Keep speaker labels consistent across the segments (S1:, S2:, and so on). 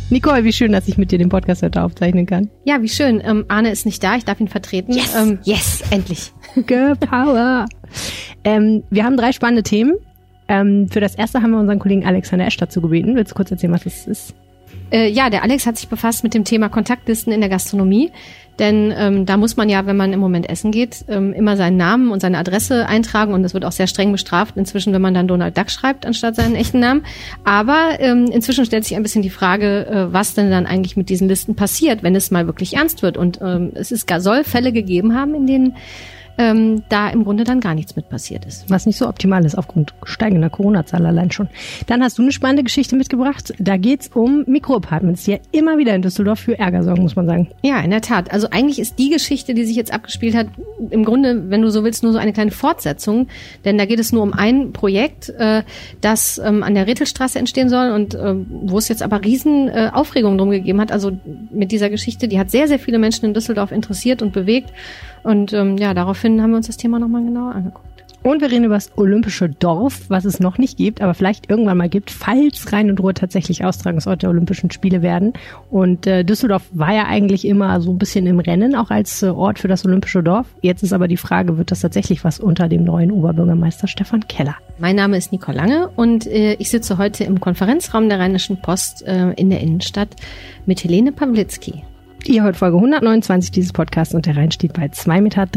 S1: Nicole, wie schön, dass ich mit dir den Podcast heute aufzeichnen kann.
S2: Ja, wie schön. Arne ist nicht da, ich darf ihn vertreten.
S1: Yes,
S2: endlich.
S1: Girl Power. Wir haben 3 spannende Themen. Für das erste haben wir unseren Kollegen Alexander Esch dazu gebeten. Willst du kurz erzählen, was das ist?
S2: Ja, der Alex hat sich befasst mit dem Thema Kontaktlisten in der Gastronomie. Denn da muss man ja, wenn man im Moment essen geht, immer seinen Namen und seine Adresse eintragen. Und das wird auch sehr streng bestraft inzwischen, wenn man dann Donald Duck schreibt, anstatt seinen echten Namen. Aber inzwischen stellt sich ein bisschen die Frage, was denn dann eigentlich mit diesen Listen passiert, wenn es mal wirklich ernst wird. Und soll Fälle gegeben haben, in denen da im Grunde dann gar nichts mit passiert ist.
S1: Was nicht so optimal ist aufgrund steigender Corona-Zahl allein schon. Dann hast du eine spannende Geschichte mitgebracht. Da geht's um Mikroapartments, die ja immer wieder in Düsseldorf für Ärger sorgen, muss man sagen.
S2: Ja, in der Tat. Also eigentlich ist die Geschichte, die sich jetzt abgespielt hat, im Grunde, wenn du so willst, nur so eine kleine Fortsetzung. Denn da geht es nur um ein Projekt, das an der Rethelstraße entstehen soll und wo es jetzt aber riesen Aufregung drum gegeben hat. Also mit dieser Geschichte, die hat sehr, sehr viele Menschen in Düsseldorf interessiert und bewegt. Und daraufhin haben wir uns das Thema nochmal genauer angeguckt.
S1: Und wir reden über das Olympische Dorf, was es noch nicht gibt, aber vielleicht irgendwann mal gibt, falls Rhein und Ruhr tatsächlich Austragungsort der Olympischen Spiele werden. Und Düsseldorf war ja eigentlich immer so ein bisschen im Rennen, auch als Ort für das Olympische Dorf. Jetzt ist aber die Frage, wird das tatsächlich was unter dem neuen Oberbürgermeister Stefan Keller?
S2: Mein Name ist Nicole Lange und ich sitze heute im Konferenzraum der Rheinischen Post in der Innenstadt mit Helene Pawlitzki.
S1: Ihr hört Folge 129 dieses Podcasts und der Rhein steht bei 2,13 Meter.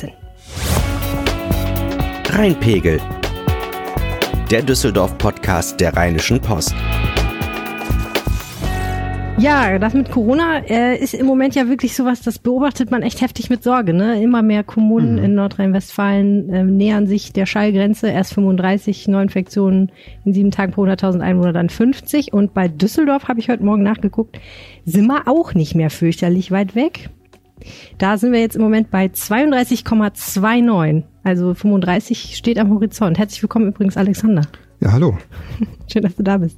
S3: Rheinpegel, der Düsseldorf-Podcast der Rheinischen Post.
S1: Ja, das mit Corona ist im Moment ja wirklich sowas, das beobachtet man echt heftig mit Sorge. Ne? Immer mehr Kommunen in Nordrhein-Westfalen nähern sich der Schallgrenze. Erst 35 Neuinfektionen in 7 Tagen pro 100.000 Einwohner, dann 50. Und bei Düsseldorf, habe ich heute Morgen nachgeguckt, sind wir auch nicht mehr fürchterlich weit weg. Da sind wir jetzt im Moment bei 32,29. Also 35 steht am Horizont. Herzlich willkommen übrigens, Alexander.
S4: Ja, hallo.
S1: Schön, dass du da bist.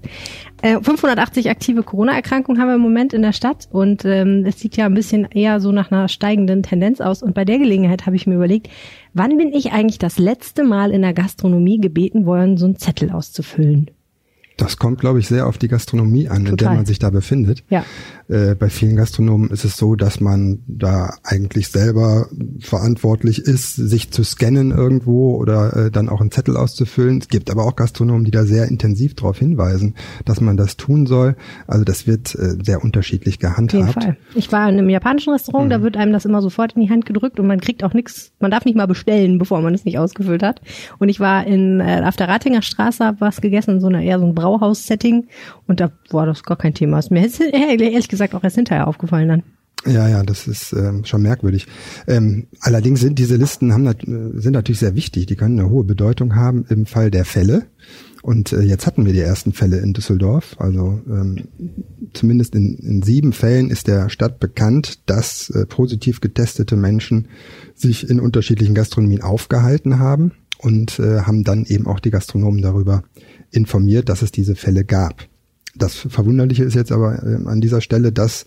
S1: 580 aktive Corona-Erkrankungen haben wir im Moment in der Stadt und es sieht ja ein bisschen eher so nach einer steigenden Tendenz aus. Und bei der Gelegenheit habe ich mir überlegt, wann bin ich eigentlich das letzte Mal in der Gastronomie gebeten worden, so einen Zettel auszufüllen?
S4: Das kommt, glaube ich, sehr auf die Gastronomie an, in der man sich da befindet.
S1: Ja.
S4: Bei vielen Gastronomen ist es so, dass man da eigentlich selber verantwortlich ist, sich zu scannen irgendwo oder dann auch einen Zettel auszufüllen. Es gibt aber auch Gastronomen, die da sehr intensiv darauf hinweisen, dass man das tun soll. Also das wird sehr unterschiedlich gehandhabt.
S1: Auf jeden Fall. Ich war in einem japanischen Restaurant, da wird einem das immer sofort in die Hand gedrückt und man kriegt auch nichts, man darf nicht mal bestellen, bevor man es nicht ausgefüllt hat. Und ich war auf der Ratinger Straße, habe was gegessen, so ein Brauhaus-Setting und da war das gar kein Thema. Ist mir ehrlich gesagt auch erst hinterher aufgefallen dann.
S4: Ja, das ist schon merkwürdig. Allerdings sind diese Listen sind natürlich sehr wichtig. Die können eine hohe Bedeutung haben im Fall der Fälle. Und jetzt hatten wir die ersten Fälle in Düsseldorf. Also zumindest in 7 Fällen ist der Stadt bekannt, dass positiv getestete Menschen sich in unterschiedlichen Gastronomien aufgehalten haben und haben dann eben auch die Gastronomen darüber informiert, dass es diese Fälle gab. Das Verwunderliche ist jetzt aber an dieser Stelle, dass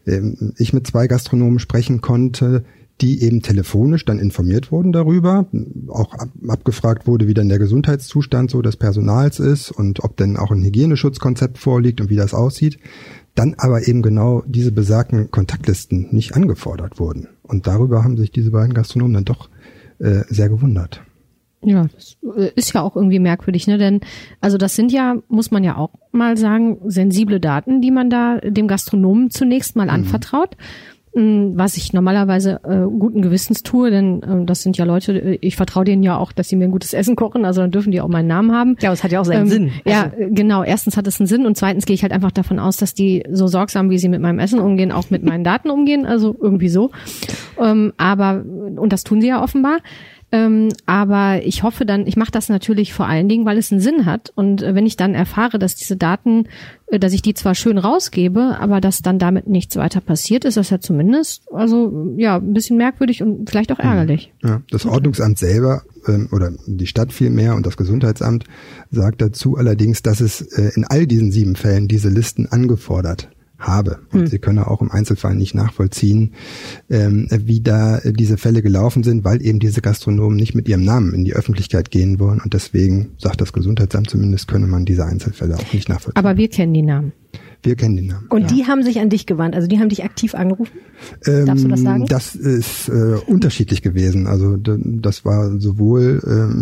S4: ich mit 2 Gastronomen sprechen konnte, die eben telefonisch dann informiert wurden darüber, auch abgefragt wurde, wie dann der Gesundheitszustand so des Personals ist und ob denn auch ein Hygieneschutzkonzept vorliegt und wie das aussieht, dann aber eben genau diese besagten Kontaktlisten nicht angefordert wurden. Und darüber haben sich diese beiden Gastronomen dann doch sehr gewundert.
S2: Ja, das ist ja auch irgendwie merkwürdig, ne? Denn also das sind ja, muss man ja auch mal sagen, sensible Daten, die man da dem Gastronomen zunächst mal anvertraut. Was ich normalerweise guten Gewissens tue, denn das sind ja Leute, ich vertraue denen ja auch, dass sie mir ein gutes Essen kochen, also dann dürfen die auch meinen Namen haben.
S1: Ja, aber es hat ja auch seinen Sinn.
S2: Ja, genau. Erstens hat es einen Sinn und zweitens gehe ich halt einfach davon aus, dass die so sorgsam, wie sie mit meinem Essen umgehen, auch mit meinen Daten umgehen, also irgendwie so. Und das tun sie ja offenbar. Aber ich hoffe dann, ich mache das natürlich vor allen Dingen, weil es einen Sinn hat. Und wenn ich dann erfahre, dass diese Daten, dass ich die zwar schön rausgebe, aber dass dann damit nichts weiter passiert, ist das ja zumindest, also ja, ein bisschen merkwürdig und vielleicht auch ärgerlich.
S4: Ja, das Ordnungsamt selber oder die Stadt vielmehr und das Gesundheitsamt sagt dazu allerdings, dass es in all diesen 7 Fällen diese Listen angefordert habe. Und Sie können auch im Einzelfall nicht nachvollziehen, wie da diese Fälle gelaufen sind, weil eben diese Gastronomen nicht mit ihrem Namen in die Öffentlichkeit gehen wollen. Und deswegen, sagt das Gesundheitsamt zumindest, könne man diese Einzelfälle auch nicht nachvollziehen.
S2: Aber wir kennen die Namen.
S4: Wir kennen den Namen.
S1: Und die haben sich an dich gewandt, also die haben dich aktiv angerufen? Darfst du das sagen?
S4: Das ist unterschiedlich gewesen. Also das war sowohl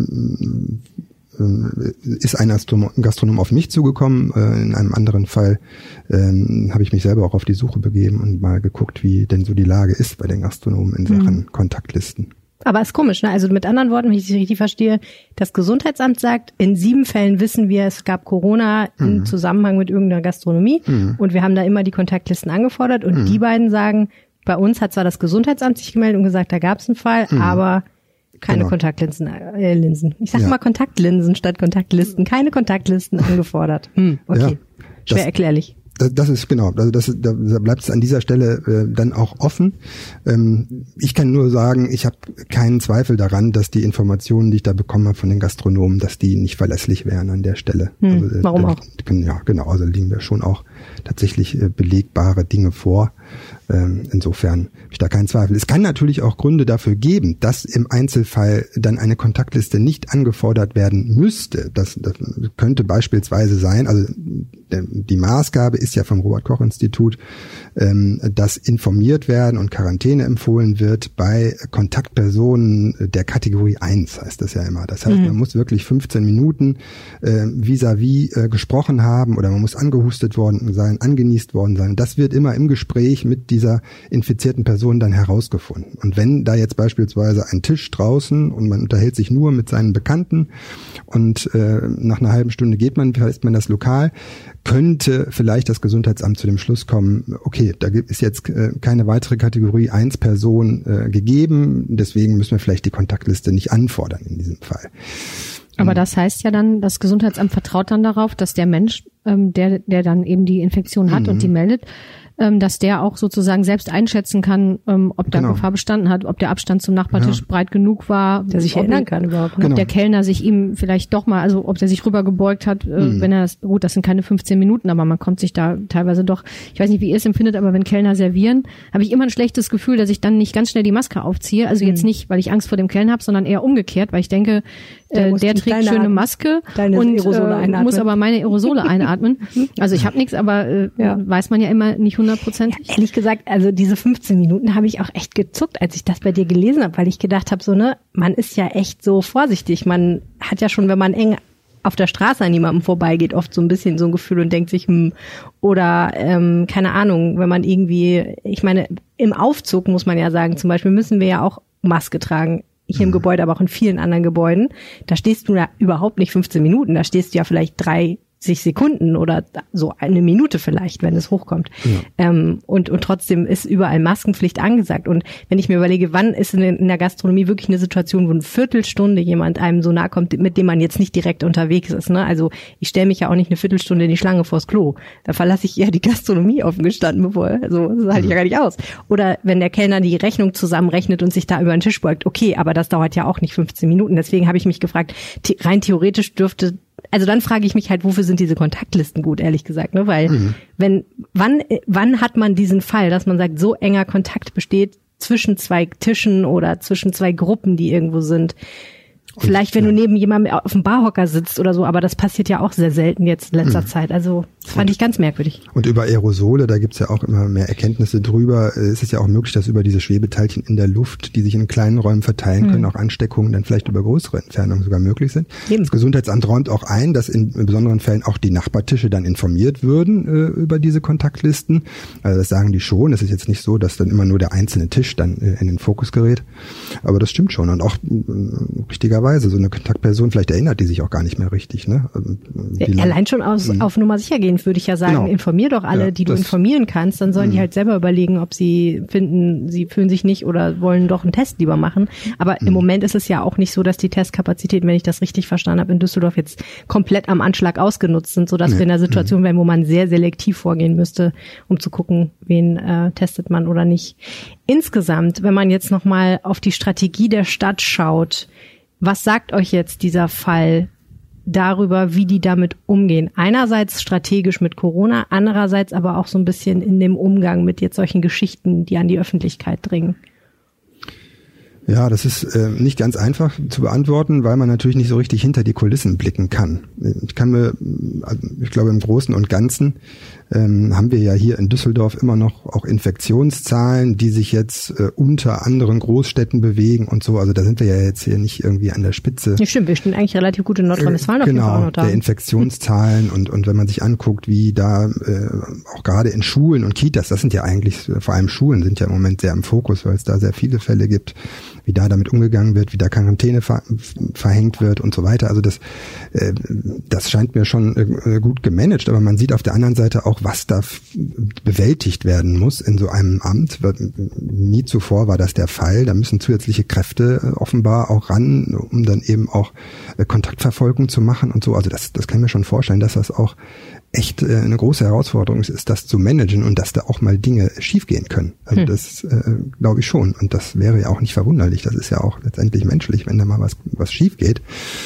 S4: ist ein Gastronom auf mich zugekommen, in einem anderen Fall habe ich mich selber auch auf die Suche begeben und mal geguckt, wie denn so die Lage ist bei den Gastronomen in Sachen Kontaktlisten.
S1: Aber ist komisch, ne? Also mit anderen Worten, wenn ich es richtig verstehe, das Gesundheitsamt sagt, in 7 Fällen wissen wir, es gab Corona im Zusammenhang mit irgendeiner Gastronomie und wir haben da immer die Kontaktlisten angefordert und die beiden sagen, bei uns hat zwar das Gesundheitsamt sich gemeldet und gesagt, da gab es einen Fall, aber keine Kontaktlinsen. Ich sage mal Kontaktlinsen statt Kontaktlisten. Keine Kontaktlisten angefordert. Okay, schwer erklärlich.
S4: Das ist genau, also da bleibt es an dieser Stelle dann auch offen. Ich kann nur sagen, ich habe keinen Zweifel daran, dass die Informationen, die ich da bekomme von den Gastronomen, dass die nicht verlässlich wären an der Stelle. Also,
S1: warum auch?
S4: Ja, genau, also liegen mir schon auch tatsächlich belegbare Dinge vor. Insofern habe ich da keinen Zweifel. Es kann natürlich auch Gründe dafür geben, dass im Einzelfall dann eine Kontaktliste nicht angefordert werden müsste. Das könnte beispielsweise sein, also die Maßgabe ist ja vom Robert-Koch-Institut, dass informiert werden und Quarantäne empfohlen wird bei Kontaktpersonen der Kategorie 1, heißt das ja immer. Das heißt, man muss wirklich 15 Minuten vis-à-vis gesprochen haben oder man muss angehustet worden sein, angenießt worden sein. Das wird immer im Gespräch mit dieser infizierten Person dann herausgefunden. Und wenn da jetzt beispielsweise ein Tisch draußen und man unterhält sich nur mit seinen Bekannten und nach einer halben Stunde verlässt man das Lokal, könnte vielleicht das Gesundheitsamt zu dem Schluss kommen, okay, da ist jetzt keine weitere Kategorie 1 Person gegeben, deswegen müssen wir vielleicht die Kontaktliste nicht anfordern in diesem Fall.
S2: Aber das heißt ja dann, das Gesundheitsamt vertraut dann darauf, dass der Mensch, der dann eben die Infektion hat und die meldet, dass der auch sozusagen selbst einschätzen kann, ob da Gefahr bestanden hat, ob der Abstand zum Nachbartisch breit genug war,
S1: der sich erinnern kann überhaupt.
S2: Ob der Kellner sich ihm vielleicht doch mal, also ob der sich rübergebeugt hat, wenn er das, gut, das sind keine 15 Minuten, aber man kommt sich da teilweise doch, ich weiß nicht, wie ihr es empfindet, aber wenn Kellner servieren, habe ich immer ein schlechtes Gefühl, dass ich dann nicht ganz schnell die Maske aufziehe. Also jetzt nicht, weil ich Angst vor dem Kellner habe, sondern eher umgekehrt, weil ich denke, der trägt schöne Maske und muss aber meine Aerosole einatmen. Also ich habe nichts, aber weiß man ja immer nicht 100%.
S1: Ja, ehrlich gesagt, also diese 15 Minuten habe ich auch echt gezuckt, als ich das bei dir gelesen habe, weil ich gedacht habe, so man ist ja echt so vorsichtig. Man hat ja schon, wenn man eng auf der Straße an jemandem vorbeigeht, oft so ein bisschen so ein Gefühl und denkt sich, oder keine Ahnung, wenn man irgendwie, ich meine, im Aufzug muss man ja sagen, zum Beispiel müssen wir ja auch Maske tragen. Hier im Gebäude, aber auch in vielen anderen Gebäuden. Da stehst du ja überhaupt nicht 15 Minuten, da stehst du ja vielleicht 30 Sekunden oder so eine Minute vielleicht, wenn es hochkommt. Ja. Und trotzdem ist überall Maskenpflicht angesagt. Und wenn ich mir überlege, wann ist in der Gastronomie wirklich eine Situation, wo eine Viertelstunde jemand einem so nahe kommt, mit dem man jetzt nicht direkt unterwegs ist. Ne? Also ich stelle mich ja auch nicht eine Viertelstunde in die Schlange vors Klo. Da verlasse ich eher die Gastronomie offen gestanden, also das halte ich ja gar nicht aus. Oder wenn der Kellner die Rechnung zusammenrechnet und sich da über den Tisch beugt, okay, aber das dauert ja auch nicht 15 Minuten. Deswegen habe ich mich gefragt, rein theoretisch also dann frage ich mich halt, wofür sind diese Kontaktlisten gut, ehrlich gesagt, ne? Weil wann hat man diesen Fall, dass man sagt, so enger Kontakt besteht zwischen 2 Tischen oder zwischen 2 Gruppen, die irgendwo sind? Vielleicht, wenn du neben jemandem auf dem Barhocker sitzt oder so, aber das passiert ja auch sehr selten jetzt in letzter Zeit. Also das fand ich ganz merkwürdig.
S4: Und über Aerosole, da gibt's ja auch immer mehr Erkenntnisse drüber. Es ist ja auch möglich, dass über diese Schwebeteilchen in der Luft, die sich in kleinen Räumen verteilen können, auch Ansteckungen dann vielleicht über größere Entfernungen sogar möglich sind. Das Gesundheitsamt räumt auch ein, dass in besonderen Fällen auch die Nachbartische dann informiert würden über diese Kontaktlisten. Also das sagen die schon. Es ist jetzt nicht so, dass dann immer nur der einzelne Tisch dann in den Fokus gerät. Aber das stimmt schon. Und auch richtigerweise, so eine Kontaktperson, vielleicht erinnert die sich auch gar nicht mehr richtig. Ne?
S1: Allein schon auf Nummer sicher gehen, würde ich ja sagen, genau. Informier doch alle, die du informieren kannst, dann sollen die halt selber überlegen, ob sie finden, sie fühlen sich nicht oder wollen doch einen Test lieber machen. Aber im Moment ist es ja auch nicht so, dass die Testkapazitäten, wenn ich das richtig verstanden habe, in Düsseldorf jetzt komplett am Anschlag ausgenutzt sind, sodass wir in einer Situation wären, wo man sehr selektiv vorgehen müsste, um zu gucken, wen testet man oder nicht. Insgesamt, wenn man jetzt nochmal auf die Strategie der Stadt schaut, was sagt euch jetzt dieser Fall darüber, wie die damit umgehen? Einerseits strategisch mit Corona, andererseits aber auch so ein bisschen in dem Umgang mit jetzt solchen Geschichten, die an die Öffentlichkeit dringen.
S4: Ja, das ist nicht ganz einfach zu beantworten, weil man natürlich nicht so richtig hinter die Kulissen blicken kann. Ich glaube im Großen und Ganzen haben wir ja hier in Düsseldorf immer noch auch Infektionszahlen, die sich jetzt unter anderen Großstädten bewegen und so. Also da sind wir ja jetzt hier nicht irgendwie an der Spitze.
S1: Ja, stimmt, wir stehen eigentlich relativ gut in Nordrhein-Westfalen auf jeden Fall auch noch da.
S4: Der Infektionszahlen und wenn man sich anguckt, wie da auch gerade in Schulen und Kitas, das sind ja eigentlich, vor allem Schulen sind ja im Moment sehr im Fokus, weil es da sehr viele Fälle gibt, wie da damit umgegangen wird, wie da Quarantäne verhängt wird und so weiter. Also das scheint mir schon gut gemanagt, aber man sieht auf der anderen Seite auch, was da bewältigt werden muss in so einem Amt. Nie zuvor war das der Fall. Da müssen zusätzliche Kräfte offenbar auch ran, um dann eben auch Kontaktverfolgung zu machen und so. Also das kann ich mir schon vorstellen, dass das auch echt eine große Herausforderung ist, das zu managen und dass da auch mal Dinge schiefgehen können. Also das glaube ich schon. Und das wäre ja auch nicht verwunderlich. Das ist ja auch letztendlich menschlich, wenn da mal was schief geht.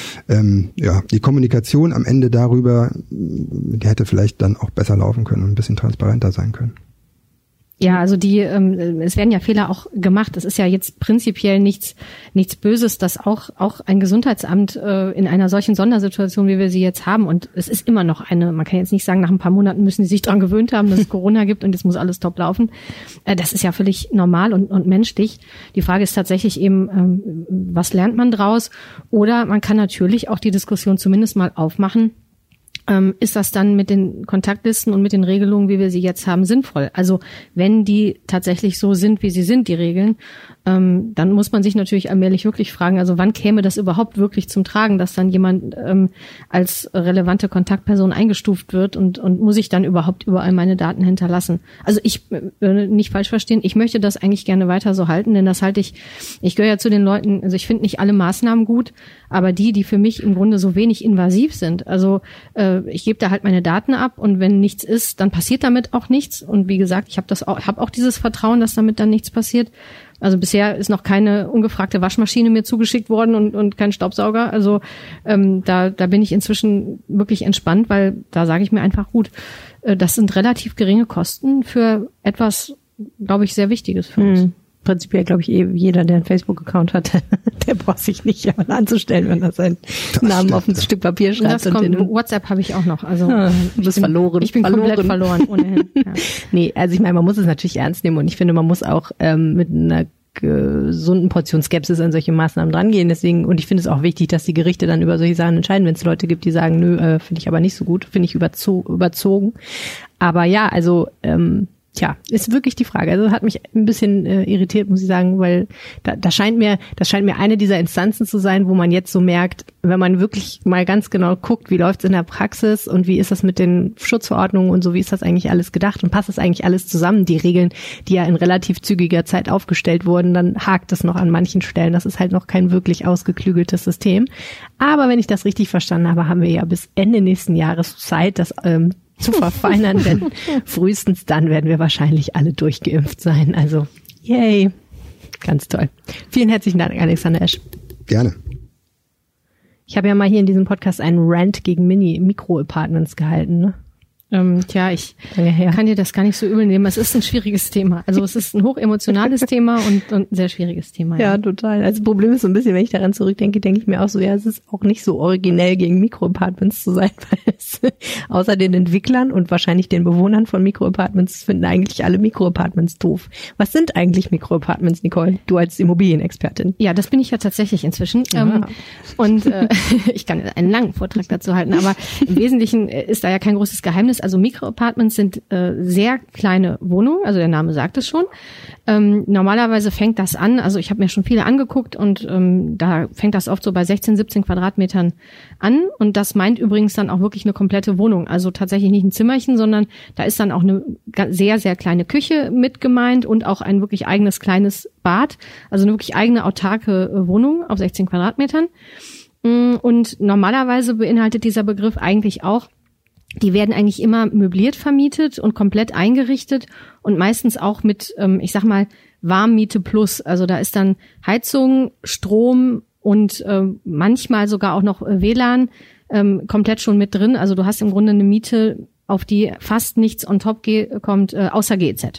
S4: Die Kommunikation am Ende darüber, die hätte vielleicht dann auch besser laufen können und ein bisschen transparenter sein können.
S2: Ja, also es werden ja Fehler auch gemacht. Es ist ja jetzt prinzipiell nichts Böses, dass auch ein Gesundheitsamt in einer solchen Sondersituation, wie wir sie jetzt haben, und es ist immer noch man kann jetzt nicht sagen, nach ein paar Monaten müssen sie sich dran gewöhnt haben, dass es Corona gibt und jetzt muss alles top laufen. Das ist ja völlig normal und menschlich. Die Frage ist tatsächlich eben, was lernt man draus? Oder man kann natürlich auch die Diskussion zumindest mal aufmachen. Ist das dann mit den Kontaktlisten und mit den Regelungen, wie wir sie jetzt haben, sinnvoll? Also wenn die tatsächlich so sind, wie sie sind, die Regeln, dann muss man sich natürlich allmählich wirklich fragen, also wann käme das überhaupt wirklich zum Tragen, dass dann jemand als relevante Kontaktperson eingestuft wird und muss ich dann überhaupt überall meine Daten hinterlassen? Also ich nicht falsch verstehen, ich möchte das eigentlich gerne weiter so halten, denn das halte ich gehöre ja zu den Leuten, also ich finde nicht alle Maßnahmen gut, aber die für mich im Grunde so wenig invasiv sind. Also ich gebe da halt meine Daten ab und wenn nichts ist, dann passiert damit auch nichts. Und wie gesagt, ich habe auch dieses Vertrauen, dass damit dann nichts passiert. Also bisher ist noch keine ungefragte Waschmaschine mir zugeschickt worden und kein Staubsauger. Also da bin ich inzwischen wirklich entspannt, weil da sage ich mir einfach, gut, das sind relativ geringe Kosten für etwas, glaube ich, sehr Wichtiges für uns.
S1: Prinzipiell, glaube ich, jeder, der einen Facebook-Account hat, der braucht sich nicht anzustellen, wenn er seinen Namen auf ein Stück Papier schreibt.
S2: WhatsApp habe ich auch noch. Also
S1: du bist verloren.
S2: Ich bin komplett verloren ohnehin. Ja.
S1: Nee, also ich meine, man muss es natürlich ernst nehmen und ich finde, man muss auch mit einer gesunden Portion Skepsis an solche Maßnahmen drangehen. Deswegen, und ich finde es auch wichtig, dass die Gerichte dann über solche Sachen entscheiden, wenn es Leute gibt, die sagen, nö, finde ich aber nicht so gut, finde ich überzogen. Aber ja, also ist wirklich die Frage. Also hat mich ein bisschen irritiert, muss ich sagen, weil das scheint mir eine dieser Instanzen zu sein, wo man jetzt so merkt, wenn man wirklich mal ganz genau guckt, wie läuft's in der Praxis und wie ist das mit den Schutzverordnungen und so, wie ist das eigentlich alles gedacht und passt das eigentlich alles zusammen, die Regeln, die ja in relativ zügiger Zeit aufgestellt wurden, dann hakt es noch an manchen Stellen. Das ist halt noch kein wirklich ausgeklügeltes System. Aber wenn ich das richtig verstanden habe, haben wir ja bis Ende nächsten Jahres Zeit, das zu verfeinern, denn frühestens dann werden wir wahrscheinlich alle durchgeimpft sein. Also, yay. Ganz toll. Vielen herzlichen Dank, Alexander Esch.
S4: Gerne.
S1: Ich habe ja mal hier in diesem Podcast einen Rant gegen Mikro-Apartments gehalten, ne?
S2: Ich kann dir das gar nicht so übel nehmen. Es ist ein schwieriges Thema. Also es ist ein hochemotionales Thema und ein sehr schwieriges Thema.
S1: Ja, total. Also das Problem ist so ein bisschen, wenn ich daran zurückdenke, denke ich mir auch so, ja, es ist auch nicht so originell, gegen Mikroapartments zu sein, weil es außer den Entwicklern und wahrscheinlich den Bewohnern von Mikroapartments finden eigentlich alle Mikroapartments doof. Was sind eigentlich Mikroapartments, Nicole? Du als Immobilienexpertin.
S2: Ja, das bin ich ja tatsächlich inzwischen. Ja. Ich kann einen langen Vortrag dazu halten, aber im Wesentlichen ist da ja kein großes Geheimnis. Also Mikroapartments sind sehr kleine Wohnungen, also der Name sagt es schon. Normalerweise fängt das an, also ich habe mir schon viele angeguckt und da fängt das oft so bei 16, 17 Quadratmetern an und das meint übrigens dann auch wirklich eine komplette Wohnung, also tatsächlich nicht ein Zimmerchen, sondern da ist dann auch eine sehr, sehr kleine Küche mit gemeint und auch ein wirklich eigenes kleines Bad, also eine wirklich eigene autarke Wohnung auf 16 Quadratmetern. Und normalerweise beinhaltet dieser Begriff eigentlich auch, die werden eigentlich immer möbliert vermietet und komplett eingerichtet und meistens auch mit, ich sag mal, Warmmiete plus. Also da ist dann Heizung, Strom und manchmal sogar auch noch WLAN komplett schon mit drin. Also du hast im Grunde eine Miete, auf die fast nichts on top kommt, außer GEZ.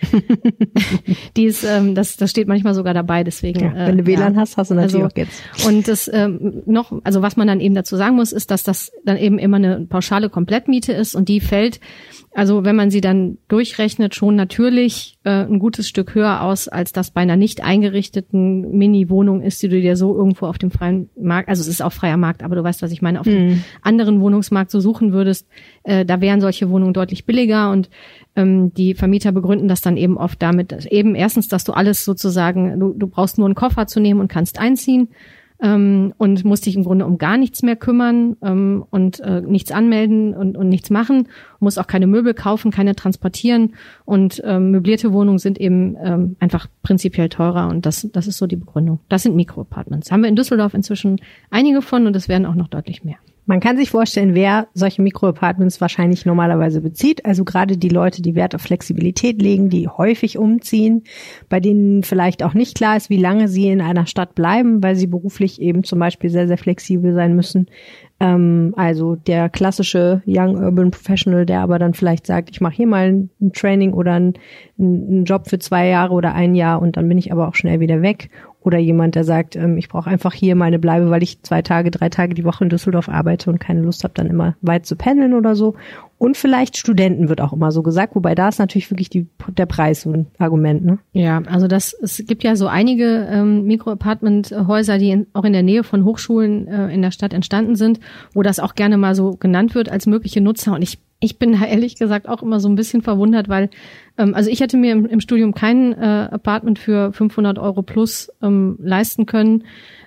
S2: Die ist, das steht manchmal sogar dabei, deswegen.
S1: Ja, wenn du WLAN hast du natürlich auch jetzt.
S2: Und das also was man dann eben dazu sagen muss, ist, dass das dann eben immer eine pauschale Komplettmiete ist und die fällt, also wenn man sie dann durchrechnet, schon natürlich ein gutes Stück höher aus, als das bei einer nicht eingerichteten Mini-Wohnung ist, die du dir so irgendwo auf dem freien Markt, also es ist auch freier Markt, aber du weißt, was ich meine, auf dem anderen Wohnungsmarkt so suchen würdest, da wären solche Wohnungen deutlich billiger und die Vermieter begründen das dann eben oft damit, dass eben erstens, dass du alles sozusagen, du brauchst nur einen Koffer zu nehmen und kannst einziehen. Und musst dich im Grunde um gar nichts mehr kümmern und nichts anmelden und nichts machen, musst auch keine Möbel kaufen, keine transportieren und möblierte Wohnungen sind eben einfach prinzipiell teurer und das ist so die Begründung. Das sind Mikroapartments. Haben wir in Düsseldorf inzwischen einige von und es werden auch noch deutlich mehr.
S1: Man kann sich vorstellen, wer solche Mikroapartments wahrscheinlich normalerweise bezieht. Also gerade die Leute, die Wert auf Flexibilität legen, die häufig umziehen, bei denen vielleicht auch nicht klar ist, wie lange sie in einer Stadt bleiben, weil sie beruflich eben zum Beispiel sehr, sehr flexibel sein müssen. Also der klassische Young Urban Professional, der aber dann vielleicht sagt, ich mache hier mal ein Training oder einen Job für 2 Jahre oder 1 Jahr und dann bin ich aber auch schnell wieder weg. Oder jemand, der sagt, ich brauche einfach hier meine Bleibe, weil ich 2 Tage, 3 Tage die Woche in Düsseldorf arbeite und keine Lust habe, dann immer weit zu pendeln oder so. Und vielleicht Studenten wird auch immer so gesagt, wobei da ist natürlich wirklich der Preis so ein Argument, ne?
S2: Ja, also es gibt ja so einige Mikroapartment-Häuser, die auch in der Nähe von Hochschulen in der Stadt entstanden sind, wo das auch gerne mal so genannt wird als mögliche Nutzer. Und ich bin da ehrlich gesagt auch immer so ein bisschen verwundert, weil also ich hätte mir im Studium kein Apartment für 500 € plus leisten können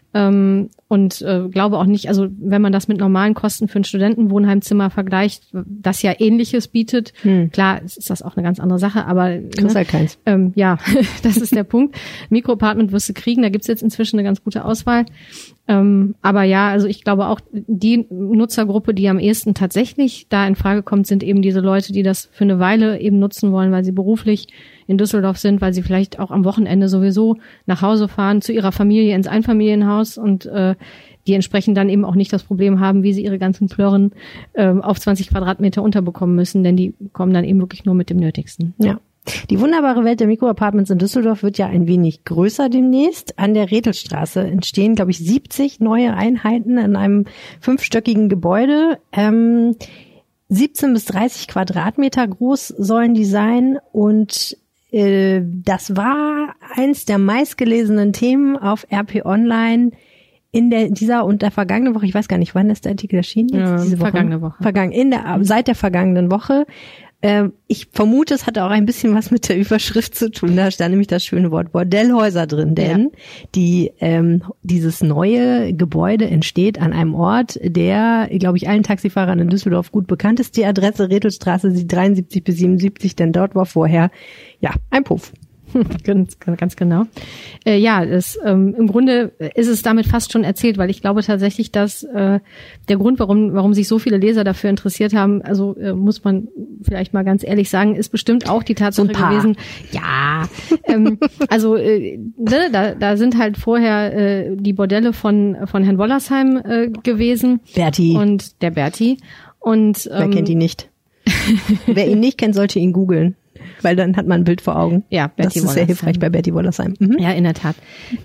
S2: und glaube auch nicht, also wenn man das mit normalen Kosten für ein Studentenwohnheimzimmer vergleicht, das ja Ähnliches bietet, klar ist das auch eine ganz andere Sache, aber
S1: kriegst halt keins.
S2: Ja, das ist der Punkt. Mikroapartment wirst du kriegen, da gibt's jetzt inzwischen eine ganz gute Auswahl. Aber ja, also ich glaube auch, die Nutzergruppe, die am ehesten tatsächlich da in Frage kommt, sind eben diese Leute, die das für eine Weile eben nutzen wollen, weil sie beruflich in Düsseldorf sind, weil sie vielleicht auch am Wochenende sowieso nach Hause fahren, zu ihrer Familie ins Einfamilienhaus und die entsprechend dann eben auch nicht das Problem haben, wie sie ihre ganzen Plörren auf 20 Quadratmeter unterbekommen müssen, denn die kommen dann eben wirklich nur mit dem Nötigsten.
S1: Ja. Die wunderbare Welt der Mikroapartments in Düsseldorf wird ja ein wenig größer demnächst. An der Rethelstraße entstehen, glaube ich, 70 neue Einheiten in einem 5-stöckigen Gebäude. 17 bis 30 Quadratmeter groß sollen die sein und das war eins der meistgelesenen Themen auf RP Online in dieser und der vergangenen Woche. Ich weiß gar nicht, wann ist der Artikel erschienen?
S2: Diese Woche. Vergangene Woche.
S1: Seit der vergangenen Woche. Ich vermute, es hatte auch ein bisschen was mit der Überschrift zu tun. Da stand nämlich das schöne Wort Bordellhäuser drin, denn dieses neue Gebäude entsteht an einem Ort, der, glaube ich, allen Taxifahrern in Düsseldorf gut bekannt ist. Die Adresse Rethelstraße 73 bis 77, denn dort war vorher ein Puff.
S2: Ganz genau. Im Grunde ist es damit fast schon erzählt, weil ich glaube tatsächlich, dass der Grund, warum sich so viele Leser dafür interessiert haben, also muss man vielleicht mal ganz ehrlich sagen, ist bestimmt auch die Tatsache gewesen. Ja, da sind halt vorher die Bordelle von Herrn Wollersheim gewesen.
S1: Berti.
S2: Und der Berti. Und
S1: wer kennt ihn nicht? Wer ihn nicht kennt, sollte ihn googeln. Weil dann hat man ein Bild vor Augen.
S2: Ja,
S1: Berti Wollersheim. Das ist sehr hilfreich bei Berti Wollersheim. Mhm.
S2: Ja, in der Tat.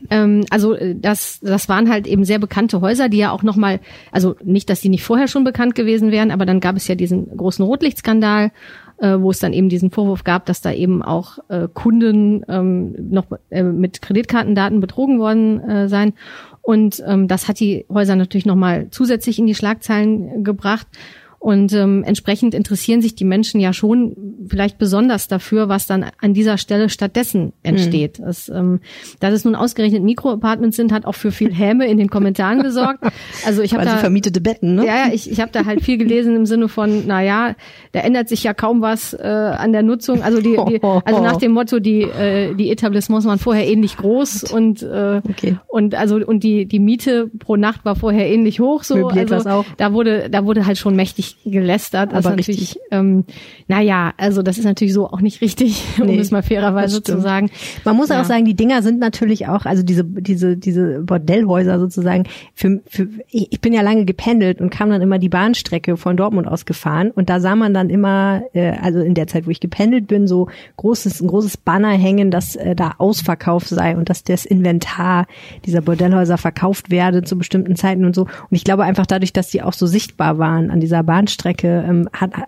S2: Das waren halt eben sehr bekannte Häuser, die ja auch nochmal, also nicht, dass die nicht vorher schon bekannt gewesen wären, aber dann gab es ja diesen großen Rotlichtskandal, wo es dann eben diesen Vorwurf gab, dass da eben auch Kunden noch mit Kreditkartendaten betrogen worden seien. Und das hat die Häuser natürlich nochmal zusätzlich in die Schlagzeilen gebracht. Und entsprechend interessieren sich die Menschen ja schon vielleicht besonders dafür, was dann an dieser Stelle stattdessen entsteht. Dass es nun ausgerechnet Mikroapartments sind, hat auch für viel Häme in den Kommentaren gesorgt. Also ich habe da
S1: vermietete Betten, ne?
S2: Ja, ich habe da halt viel gelesen im Sinne von, da ändert sich ja kaum was an der Nutzung. Also also nach dem Motto, die Etablissements waren vorher ähnlich groß und die Miete pro Nacht war vorher ähnlich hoch. So,
S1: also
S2: auch. Da wurde halt schon mächtig gelästert,
S1: aber
S2: natürlich, also Also das ist natürlich so auch nicht richtig, um es mal fairerweise zu sagen.
S1: Man muss auch sagen, die Dinger sind natürlich auch, also diese Bordellhäuser sozusagen, ich bin ja lange gependelt und kam dann immer die Bahnstrecke von Dortmund aus gefahren und da sah man dann immer, also in der Zeit, wo ich gependelt bin, so ein großes Banner hängen, dass da Ausverkauf sei und dass das Inventar dieser Bordellhäuser verkauft werde zu bestimmten Zeiten und so. Und ich glaube einfach dadurch, dass die auch so sichtbar waren an dieser Bahnstrecke,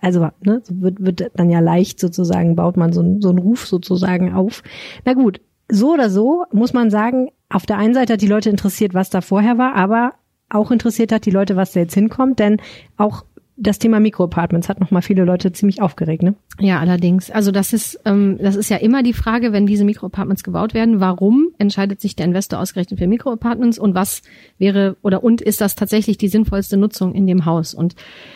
S1: wird dann ja leicht sozusagen, baut man so einen Ruf sozusagen auf. Na gut, so oder so muss man sagen, auf der einen Seite hat die Leute interessiert, was da vorher war, aber auch interessiert hat die Leute, was da jetzt hinkommt, denn auch das Thema Mikroapartments hat nochmal viele Leute ziemlich aufgeregt, ne?
S2: Ja, allerdings. Also das ist ja immer die Frage, wenn diese Mikroapartments gebaut werden, warum entscheidet sich der Investor ausgerechnet für Mikroapartments und was wäre und ist das tatsächlich die sinnvollste Nutzung in dem Haus? Und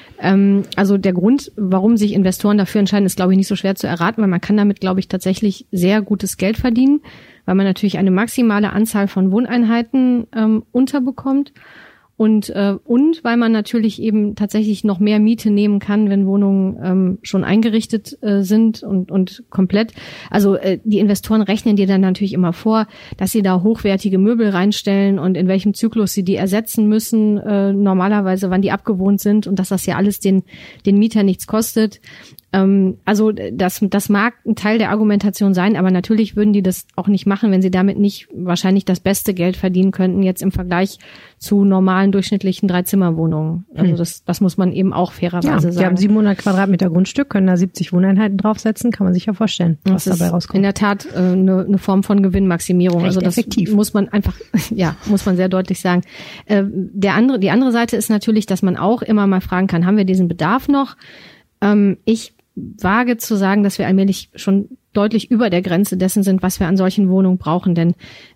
S2: also der Grund, warum sich Investoren dafür entscheiden, ist, glaube ich, nicht so schwer zu erraten, weil man kann damit, glaube ich, tatsächlich sehr gutes Geld verdienen, weil man natürlich eine maximale Anzahl von Wohneinheiten unterbekommt. Und weil man natürlich eben tatsächlich noch mehr Miete nehmen kann, wenn Wohnungen schon eingerichtet sind und komplett. Also die Investoren rechnen dir dann natürlich immer vor, dass sie da hochwertige Möbel reinstellen und in welchem Zyklus sie die ersetzen müssen, normalerweise, wann die abgewohnt sind und dass das ja alles den Mieter nichts kostet. Also das mag ein Teil der Argumentation sein, aber natürlich würden die das auch nicht machen, wenn sie damit nicht wahrscheinlich das beste Geld verdienen könnten, jetzt im Vergleich zu normalen durchschnittlichen 3-Zimmer-Wohnungen. Also das muss man eben auch fairerweise sagen.
S1: Wir haben 700 Quadratmeter Grundstück, können da 70 Wohneinheiten draufsetzen, kann man sich ja vorstellen, was dabei rauskommt.
S2: In der Tat eine Form von Gewinnmaximierung.
S1: Recht
S2: also das
S1: effektiv.
S2: Muss man einfach, muss man sehr deutlich sagen. Die andere Seite ist natürlich, dass man auch immer mal fragen kann, haben wir diesen Bedarf noch? Ich wage zu sagen, dass wir allmählich schon deutlich über der Grenze dessen sind, was wir an solchen Wohnungen brauchen. Denn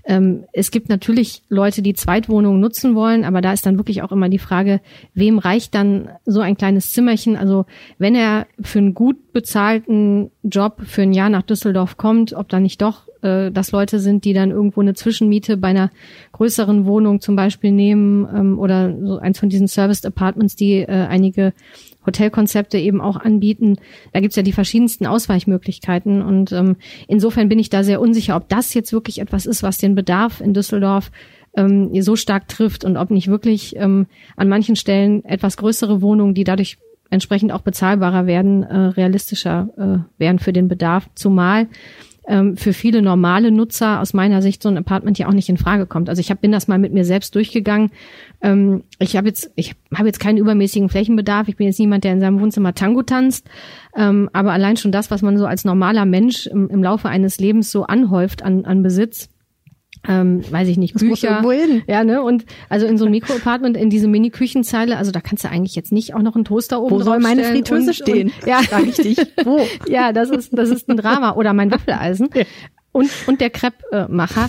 S2: es gibt natürlich Leute, die Zweitwohnungen nutzen wollen, aber da ist dann wirklich auch immer die Frage, wem reicht dann so ein kleines Zimmerchen? Also wenn er für einen gut bezahlten Job für ein Jahr nach Düsseldorf kommt, ob da nicht doch das Leute sind, die dann irgendwo eine Zwischenmiete bei einer größeren Wohnung zum Beispiel nehmen oder so eins von diesen Serviced Apartments, die einige Hotelkonzepte eben auch anbieten. Da gibt's ja die verschiedensten Ausweichmöglichkeiten und insofern bin ich da sehr unsicher, ob das jetzt wirklich etwas ist, was den Bedarf in Düsseldorf so stark trifft und ob nicht wirklich an manchen Stellen etwas größere Wohnungen, die dadurch entsprechend auch bezahlbarer werden, realistischer werden für den Bedarf, zumal für viele normale Nutzer aus meiner Sicht so ein Apartment ja auch nicht in Frage kommt. Also ich bin das mal mit mir selbst durchgegangen. Ich habe jetzt keinen übermäßigen Flächenbedarf. Ich bin jetzt niemand, der in seinem Wohnzimmer Tango tanzt. Aber allein schon das, was man so als normaler Mensch im Laufe eines Lebens so anhäuft an Besitz, weiß ich nicht, Bücher. Ja, ne? Und also in so ein Mikroapartment, in diese Mini-Küchenzeile, also da kannst du eigentlich jetzt nicht auch noch einen Toaster oben draufstellen.
S1: Wo soll meine Fritteuse stehen?
S2: Ja, frag ich dich. Wo? Ja, das ist ein Drama. Oder mein Waffeleisen. Und der Crepe-Macher.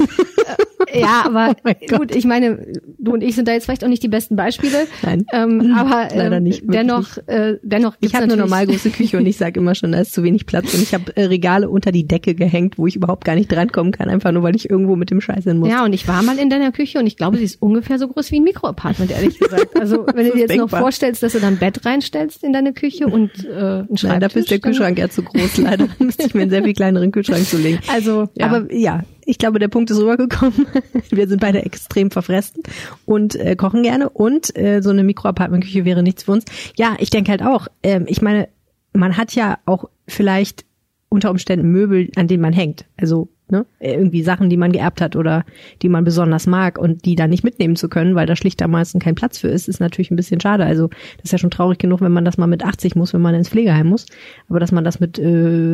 S2: Ja, aber gut, ich meine, du und ich sind da jetzt vielleicht auch nicht die besten Beispiele.
S1: Nein,
S2: aber leider nicht. Dennoch
S1: ich habe eine normal große Küche und ich sage immer schon, da ist zu wenig Platz und ich habe Regale unter die Decke gehängt, wo ich überhaupt gar nicht drankommen kann, einfach nur, weil ich irgendwo mit dem Scheiß hin muss.
S2: Ja, und ich war mal in deiner Küche und ich glaube, sie ist ungefähr so groß wie ein Mikroapartment, ehrlich gesagt. Also wenn du dir jetzt noch vorstellst, dass du dann ein Bett reinstellst in deine Küche und einen Schreibtisch.
S1: Nein, dafür ist der Kühlschrank ja zu groß, leider. Müsste ich mir einen sehr viel kleineren Kühlschrank zulegen.
S2: Also, ja.
S1: Aber ja, ich glaube, der Punkt ist rübergekommen. Wir sind beide extrem verfressen und kochen gerne und so eine Mikroapartmentküche wäre nichts für uns. Ja, ich denke halt auch, ich meine, man hat ja auch vielleicht unter Umständen Möbel, an denen man hängt. Also ne, irgendwie Sachen, die man geerbt hat oder die man besonders mag und die da nicht mitnehmen zu können, weil da schlicht am meisten kein Platz für ist natürlich ein bisschen schade. Also das ist ja schon traurig genug, wenn man das mal mit 80 muss, wenn man ins Pflegeheim muss. Aber dass man das mit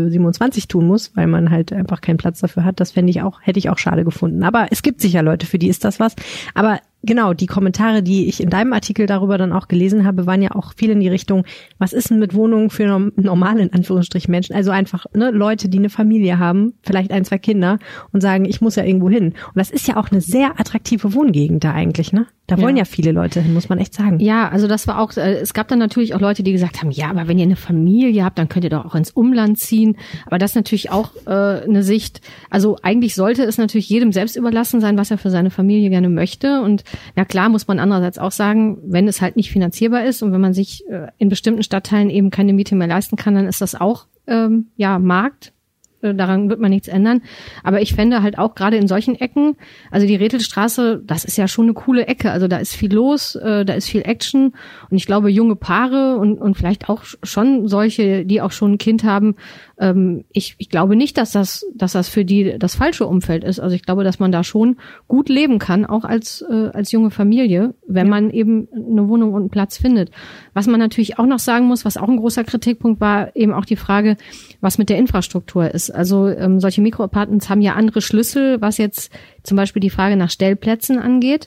S1: 27 tun muss, weil man halt einfach keinen Platz dafür hat, das hätte ich auch schade gefunden. Aber es gibt sicher Leute, für die ist das was. Aber genau, die Kommentare, die ich in deinem Artikel darüber dann auch gelesen habe, waren ja auch viel in die Richtung, was ist denn mit Wohnungen für normale, in Anführungsstrichen, Menschen? Also einfach Leute, die eine Familie haben, vielleicht 1, 2 Kinder und sagen, ich muss ja irgendwo hin. Und das ist ja auch eine sehr attraktive Wohngegend da eigentlich, ne? Da wollen ja viele Leute hin, muss man echt sagen.
S2: Ja, also das war auch, es gab dann natürlich auch Leute, die gesagt haben, ja, aber wenn ihr eine Familie habt, dann könnt ihr doch auch ins Umland ziehen. Aber das ist natürlich auch eine Sicht, also eigentlich sollte es natürlich jedem selbst überlassen sein, was er für seine Familie gerne möchte. Und na klar muss man andererseits auch sagen, wenn es halt nicht finanzierbar ist und wenn man sich in bestimmten Stadtteilen eben keine Miete mehr leisten kann, dann ist das auch Markt. Daran wird man nichts ändern. Aber ich fände halt auch gerade in solchen Ecken, also die Rethelstraße, das ist ja schon eine coole Ecke. Also da ist viel los, da ist viel Action. Und ich glaube, junge Paare und vielleicht auch schon solche, die auch schon ein Kind haben, ich glaube nicht, dass das für die das falsche Umfeld ist. Also ich glaube, dass man da schon gut leben kann, auch als junge Familie, wenn man eben eine Wohnung und einen Platz findet. Was man natürlich auch noch sagen muss, was auch ein großer Kritikpunkt war, eben auch die Frage, was mit der Infrastruktur ist. Also solche Mikroapartments haben ja andere Schlüssel, was jetzt zum Beispiel die Frage nach Stellplätzen angeht.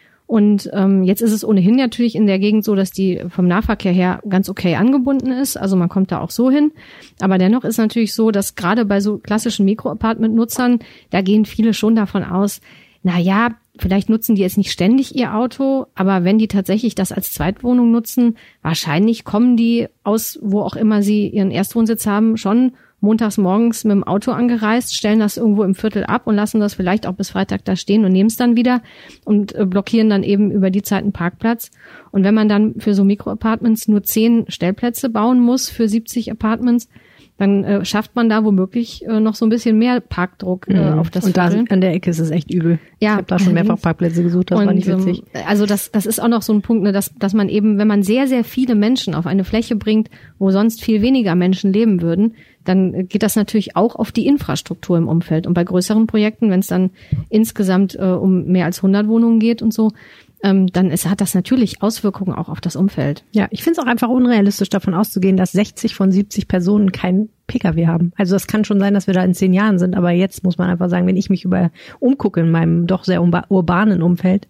S2: Und jetzt ist es ohnehin natürlich in der Gegend so, dass die vom Nahverkehr her ganz okay angebunden ist. Also man kommt da auch so hin. Aber dennoch ist natürlich so, dass gerade bei so klassischen Mikroapartment-Nutzern, da gehen viele schon davon aus, vielleicht nutzen die jetzt nicht ständig ihr Auto, aber wenn die tatsächlich das als Zweitwohnung nutzen, wahrscheinlich kommen die aus, wo auch immer sie ihren Erstwohnsitz haben, schon montags morgens mit dem Auto angereist, stellen das irgendwo im Viertel ab und lassen das vielleicht auch bis Freitag da stehen und nehmen es dann wieder und blockieren dann eben über die Zeit einen Parkplatz. Und wenn man dann für so Mikroapartments nur 10 Stellplätze bauen muss für 70 Apartments, dann schafft man da womöglich noch so ein bisschen mehr Parkdruck auf das Viertel. Und
S1: da an der Ecke ist es echt übel.
S2: Ja,
S1: ich habe da schon mehrfach Parkplätze gesucht, das war nicht witzig.
S2: Also das ist auch noch so ein Punkt, ne, dass man eben, wenn man sehr, sehr viele Menschen auf eine Fläche bringt, wo sonst viel weniger Menschen leben würden, dann geht das natürlich auch auf die Infrastruktur im Umfeld. Und bei größeren Projekten, wenn es dann insgesamt um mehr als 100 Wohnungen geht und so, dann hat das natürlich Auswirkungen auch auf das Umfeld.
S1: Ja, ich finde es auch einfach unrealistisch, davon auszugehen, dass 60 von 70 Personen keinen Pkw haben. Also das kann schon sein, dass wir da in 10 Jahren sind, aber jetzt muss man einfach sagen, wenn ich mich umgucke in meinem doch sehr urbanen Umfeld,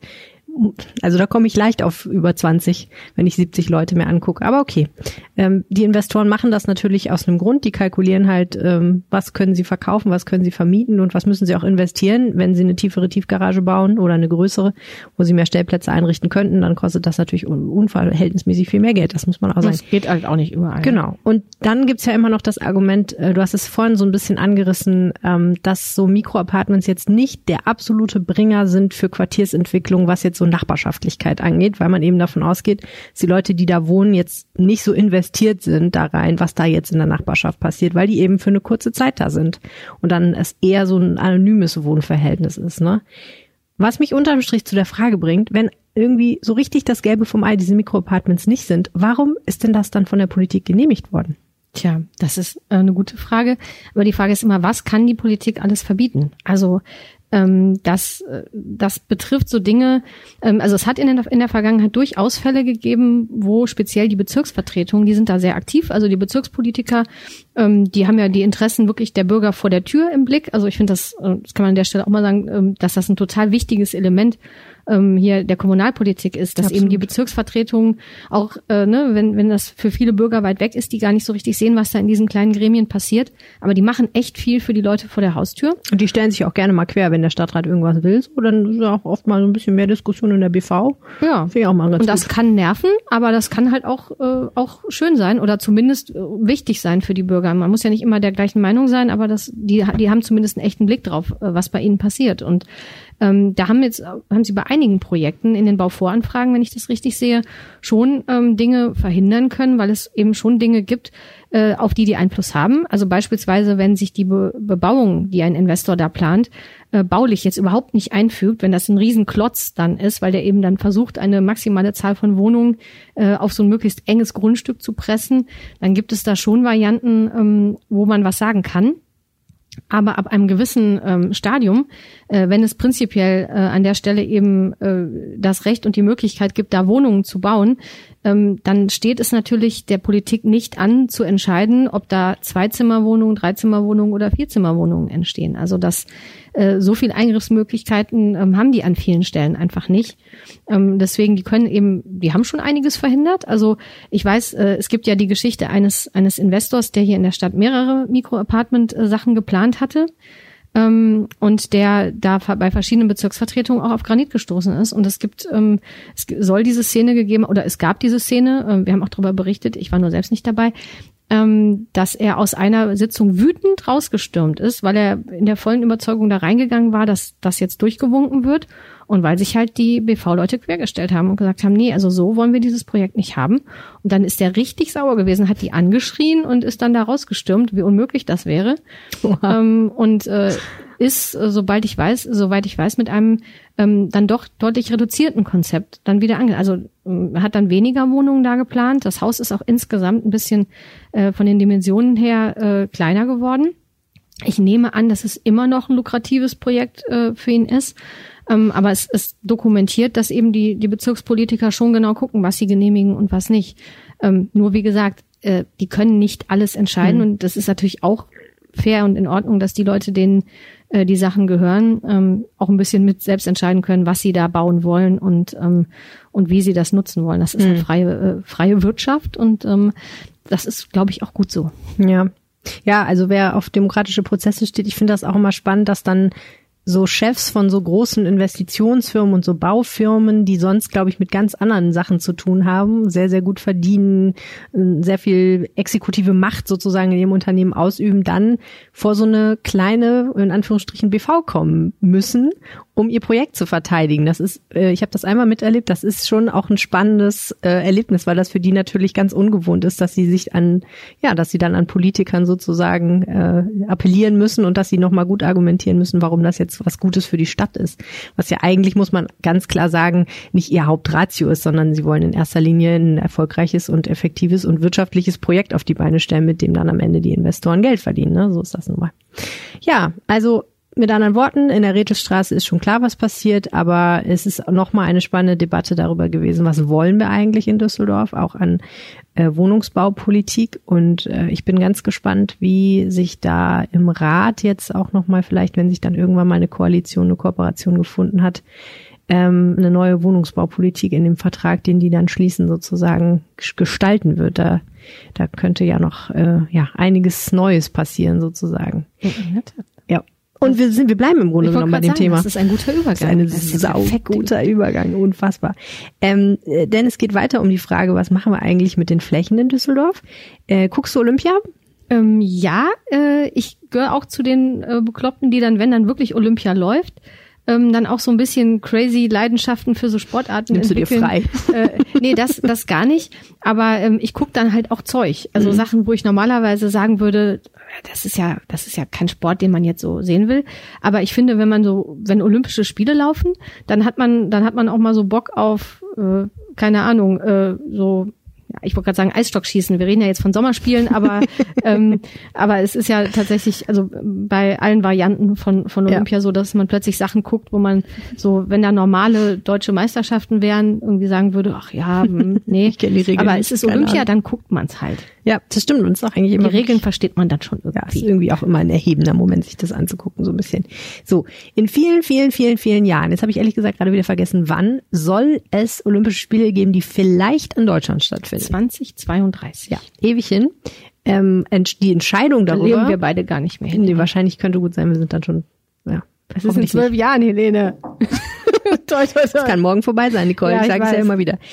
S1: also da komme ich leicht auf über 20, wenn ich 70 Leute mir angucke. Aber okay, die Investoren machen das natürlich aus einem Grund. Die kalkulieren halt, was können sie verkaufen, was können sie vermieten und was müssen sie auch investieren. Wenn sie eine tiefere Tiefgarage bauen oder eine größere, wo sie mehr Stellplätze einrichten könnten, dann kostet das natürlich unverhältnismäßig viel mehr Geld. Das muss man auch sagen.
S2: Das geht halt auch nicht überall.
S1: Genau. Und dann gibt's ja immer noch das Argument, du hast es vorhin so ein bisschen angerissen, dass so Mikroapartments jetzt nicht der absolute Bringer sind für Quartiersentwicklung, was jetzt so Nachbarschaftlichkeit angeht, weil man eben davon ausgeht, dass die Leute, die da wohnen, jetzt nicht so investiert sind da rein, was da jetzt in der Nachbarschaft passiert, weil die eben für eine kurze Zeit da sind und dann es eher so ein anonymes Wohnverhältnis ist, ne? Was mich unterm Strich zu der Frage bringt, wenn irgendwie so richtig das Gelbe vom Ei diese Mikroapartments nicht sind, warum ist denn das dann von der Politik genehmigt worden?
S2: Tja, das ist eine gute Frage. Aber die Frage ist immer, was kann die Politik alles verbieten? Also das betrifft so Dinge, also es hat in der Vergangenheit durchaus Fälle gegeben, wo speziell die Bezirksvertretungen, die sind da sehr aktiv, also die Bezirkspolitiker, die haben ja die Interessen wirklich der Bürger vor der Tür im Blick. Also ich finde, das kann man an der Stelle auch mal sagen, dass das ein total wichtiges Element hier der Kommunalpolitik ist, dass Absolut. Eben die Bezirksvertretungen auch, wenn das für viele Bürger weit weg ist, die gar nicht so richtig sehen, was da in diesen kleinen Gremien passiert, aber die machen echt viel für die Leute vor der Haustür.
S1: Und die stellen sich auch gerne mal quer, wenn der Stadtrat irgendwas will, so, dann ist auch oft mal so ein bisschen mehr Diskussion in der BV.
S2: Ja. Finde ich auch mal ganz gut. Und das kann nerven, aber das kann halt auch schön sein oder zumindest wichtig sein für die Bürger. Man muss ja nicht immer der gleichen Meinung sein, aber die haben zumindest einen echten Blick drauf, was bei ihnen passiert. Und da haben sie bei einigen Projekten in den Bauvoranfragen, wenn ich das richtig sehe, schon Dinge verhindern können, weil es eben schon Dinge gibt, auf die Einfluss haben. Also beispielsweise, wenn sich die Bebauung, die ein Investor da plant, baulich jetzt überhaupt nicht einfügt, wenn das ein Riesenklotz dann ist, weil der eben dann versucht, eine maximale Zahl von Wohnungen auf so ein möglichst enges Grundstück zu pressen, dann gibt es da schon Varianten, wo man was sagen kann. Aber ab einem gewissen Stadium, wenn es prinzipiell an der Stelle eben das Recht und die Möglichkeit gibt, da Wohnungen zu bauen, dann steht es natürlich der Politik nicht an, zu entscheiden, ob da 2-Zimmerwohnungen, 3-Zimmerwohnungen oder 4-Zimmerwohnungen entstehen. Also so viel Eingriffsmöglichkeiten haben die an vielen Stellen einfach nicht. Deswegen, die haben schon einiges verhindert. Also ich weiß, es gibt ja die Geschichte eines Investors, der hier in der Stadt mehrere Mikroapartment-Sachen geplant hatte. Und der da bei verschiedenen Bezirksvertretungen auch auf Granit gestoßen ist. Und es gab diese Szene, wir haben auch darüber berichtet, ich war nur selbst nicht dabei, dass er aus einer Sitzung wütend rausgestürmt ist, weil er in der vollen Überzeugung da reingegangen war, dass das jetzt durchgewunken wird. Und weil sich halt die BV-Leute quergestellt haben und gesagt haben, nee, also so wollen wir dieses Projekt nicht haben. Und dann ist der richtig sauer gewesen, hat die angeschrien und ist dann da rausgestürmt, wie unmöglich das wäre. Ist, soweit ich weiß, mit einem dann doch deutlich reduzierten Konzept dann wieder hat dann weniger Wohnungen da geplant. Das Haus ist auch insgesamt ein bisschen von den Dimensionen her kleiner geworden. Ich nehme an, dass es immer noch ein lukratives Projekt für ihn ist. Aber es ist dokumentiert, dass eben die Bezirkspolitiker schon genau gucken, was sie genehmigen und was nicht. Nur wie gesagt, die können nicht alles entscheiden und das ist natürlich auch fair und in Ordnung, dass die Leute, denen die Sachen gehören, auch ein bisschen mit selbst entscheiden können, was sie da bauen wollen und wie sie das nutzen wollen. Das ist eine freie Wirtschaft und das ist, glaube ich, auch gut so.
S1: Ja, also wer auf demokratische Prozesse steht, ich finde das auch immer spannend, dass dann so Chefs von so großen Investitionsfirmen und so Baufirmen, die sonst, glaube ich, mit ganz anderen Sachen zu tun haben, sehr, sehr gut verdienen, sehr viel exekutive Macht sozusagen in ihrem Unternehmen ausüben, dann vor so eine kleine, in Anführungsstrichen, BV kommen müssen, um ihr Projekt zu verteidigen. Das ist, ich habe das einmal miterlebt, das ist schon auch ein spannendes Erlebnis, weil das für die natürlich ganz ungewohnt ist, dass sie sich dass sie dann an Politikern sozusagen appellieren müssen und dass sie nochmal gut argumentieren müssen, warum das jetzt was Gutes für die Stadt ist. Was ja eigentlich, muss man ganz klar sagen, nicht ihr Hauptratio ist, sondern sie wollen in erster Linie ein erfolgreiches und effektives und wirtschaftliches Projekt auf die Beine stellen, mit dem dann am Ende die Investoren Geld verdienen. Ne? So ist das nun mal. Ja, also mit anderen Worten, in der Rätelstraße ist schon klar, was passiert, aber es ist nochmal eine spannende Debatte darüber gewesen, was wollen wir eigentlich in Düsseldorf, auch an Wohnungsbaupolitik. Und ich bin ganz gespannt, wie sich da im Rat jetzt auch nochmal vielleicht, wenn sich dann irgendwann mal eine Kooperation gefunden hat, eine neue Wohnungsbaupolitik in dem Vertrag, den die dann schließen, sozusagen gestalten wird. Da könnte ja noch einiges Neues passieren, sozusagen. Ja. Und wir bleiben im Grunde genommen bei dem Thema.
S2: Das ist ein guter Übergang.
S1: Das ist ein sauguter Übergang, unfassbar. Denn es geht weiter um die Frage, was machen wir eigentlich mit den Flächen in Düsseldorf? Guckst du Olympia?
S2: Ich gehöre auch zu den Bekloppten, die dann, wenn dann wirklich Olympia läuft, dann auch so ein bisschen crazy Leidenschaften für so Sportarten entwickeln.
S1: Nimmst du dir frei?
S2: Nee, das gar nicht. Aber ich gucke dann halt auch Zeug. Also Sachen, wo ich normalerweise sagen würde, das ist ja kein Sport, den man jetzt so sehen will. Aber ich finde, wenn Olympische Spiele laufen, dann hat man auch mal so Bock auf, keine Ahnung, ich wollte gerade sagen Eisstockschießen. Wir reden ja jetzt von Sommerspielen, aber es ist ja tatsächlich, also bei allen Varianten von Olympia so, dass man plötzlich Sachen guckt, wo man so, wenn da normale deutsche Meisterschaften wären, irgendwie sagen würde, ach ja, nee.
S1: Ich kenne die Regeln.
S2: Aber es ist Olympia, dann guckt man's halt.
S1: Ja, das stimmt. Und es ist auch eigentlich immer.
S2: Die Regeln versteht man dann schon irgendwie.
S1: Ja, ist irgendwie auch immer ein erhebender Moment, sich das anzugucken, so ein bisschen. So, in vielen, vielen, vielen, vielen Jahren, jetzt habe ich ehrlich gesagt gerade wieder vergessen, wann soll es Olympische Spiele geben, die vielleicht in Deutschland stattfinden?
S2: 2032.
S1: Ja, ewig hin. Die Entscheidung darüber.
S2: Da leben wir beide gar nicht mehr hin.
S1: Nee, wahrscheinlich könnte gut sein, wir sind dann schon,
S2: Das ist in 12 Jahren, Helene.
S1: Das kann morgen vorbei sein, Nicole.
S2: Ja,
S1: ich sage es ja immer wieder.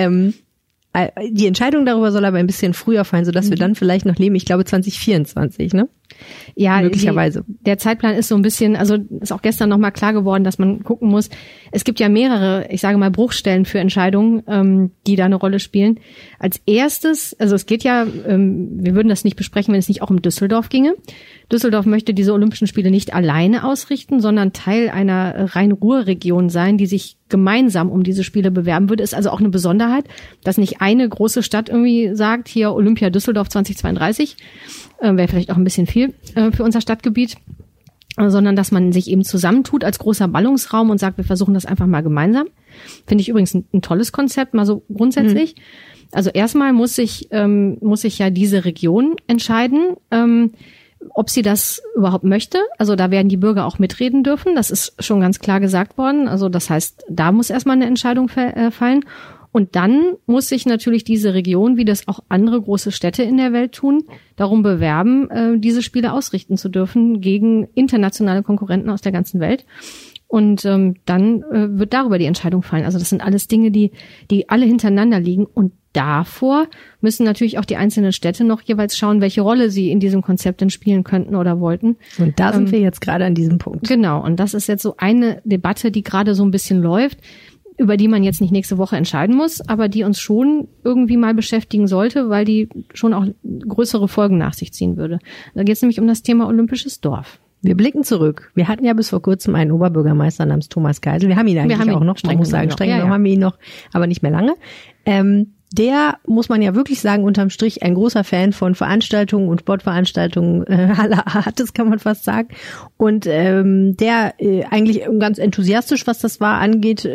S1: Die Entscheidung darüber soll aber ein bisschen früher fallen, sodass wir dann vielleicht noch leben. Ich glaube 2024, ne?
S2: Ja,
S1: möglicherweise.
S2: Der Zeitplan ist so ein bisschen, also ist auch gestern nochmal klar geworden, dass man gucken muss. Es gibt ja mehrere, ich sage mal, Bruchstellen für Entscheidungen, die da eine Rolle spielen. Als erstes, also es geht ja, wir würden das nicht besprechen, wenn es nicht auch um Düsseldorf ginge. Düsseldorf möchte diese Olympischen Spiele nicht alleine ausrichten, sondern Teil einer Rhein-Ruhr-Region sein, die sich gemeinsam um diese Spiele bewerben würde. Ist also auch eine Besonderheit, dass nicht eine große Stadt irgendwie sagt, hier Olympia Düsseldorf 2032, wäre vielleicht auch ein bisschen viel für unser Stadtgebiet, sondern dass man sich eben zusammentut als großer Ballungsraum und sagt, wir versuchen das einfach mal gemeinsam. Finde ich übrigens ein tolles Konzept, mal so grundsätzlich. Also erstmal muss sich ja diese Region entscheiden, ob sie das überhaupt möchte. Also da werden die Bürger auch mitreden dürfen. Das ist schon ganz klar gesagt worden. Also das heißt, da muss erstmal eine Entscheidung fallen. Und dann muss sich natürlich diese Region, wie das auch andere große Städte in der Welt tun, darum bewerben, diese Spiele ausrichten zu dürfen gegen internationale Konkurrenten aus der ganzen Welt. Und dann wird darüber die Entscheidung fallen. Also das sind alles Dinge, die alle hintereinander liegen. Und davor müssen natürlich auch die einzelnen Städte noch jeweils schauen, welche Rolle sie in diesem Konzept denn spielen könnten oder wollten.
S1: Und da sind wir jetzt gerade an diesem Punkt.
S2: Genau, und das ist jetzt so eine Debatte, die gerade so ein bisschen läuft, über die man jetzt nicht nächste Woche entscheiden muss, aber die uns schon irgendwie mal beschäftigen sollte, weil die schon auch größere Folgen nach sich ziehen würde. Da geht es nämlich um das Thema Olympisches Dorf.
S1: Wir blicken zurück. Wir hatten ja bis vor kurzem einen Oberbürgermeister namens Thomas Geisel. Wir haben ihn eigentlich auch noch, man muss sagen, streng genommen haben wir ihn noch, aber nicht mehr lange. Der, muss man ja wirklich sagen, unterm Strich ein großer Fan von Veranstaltungen und Sportveranstaltungen aller Art, das kann man fast sagen. Und der eigentlich ganz enthusiastisch, was das angeht,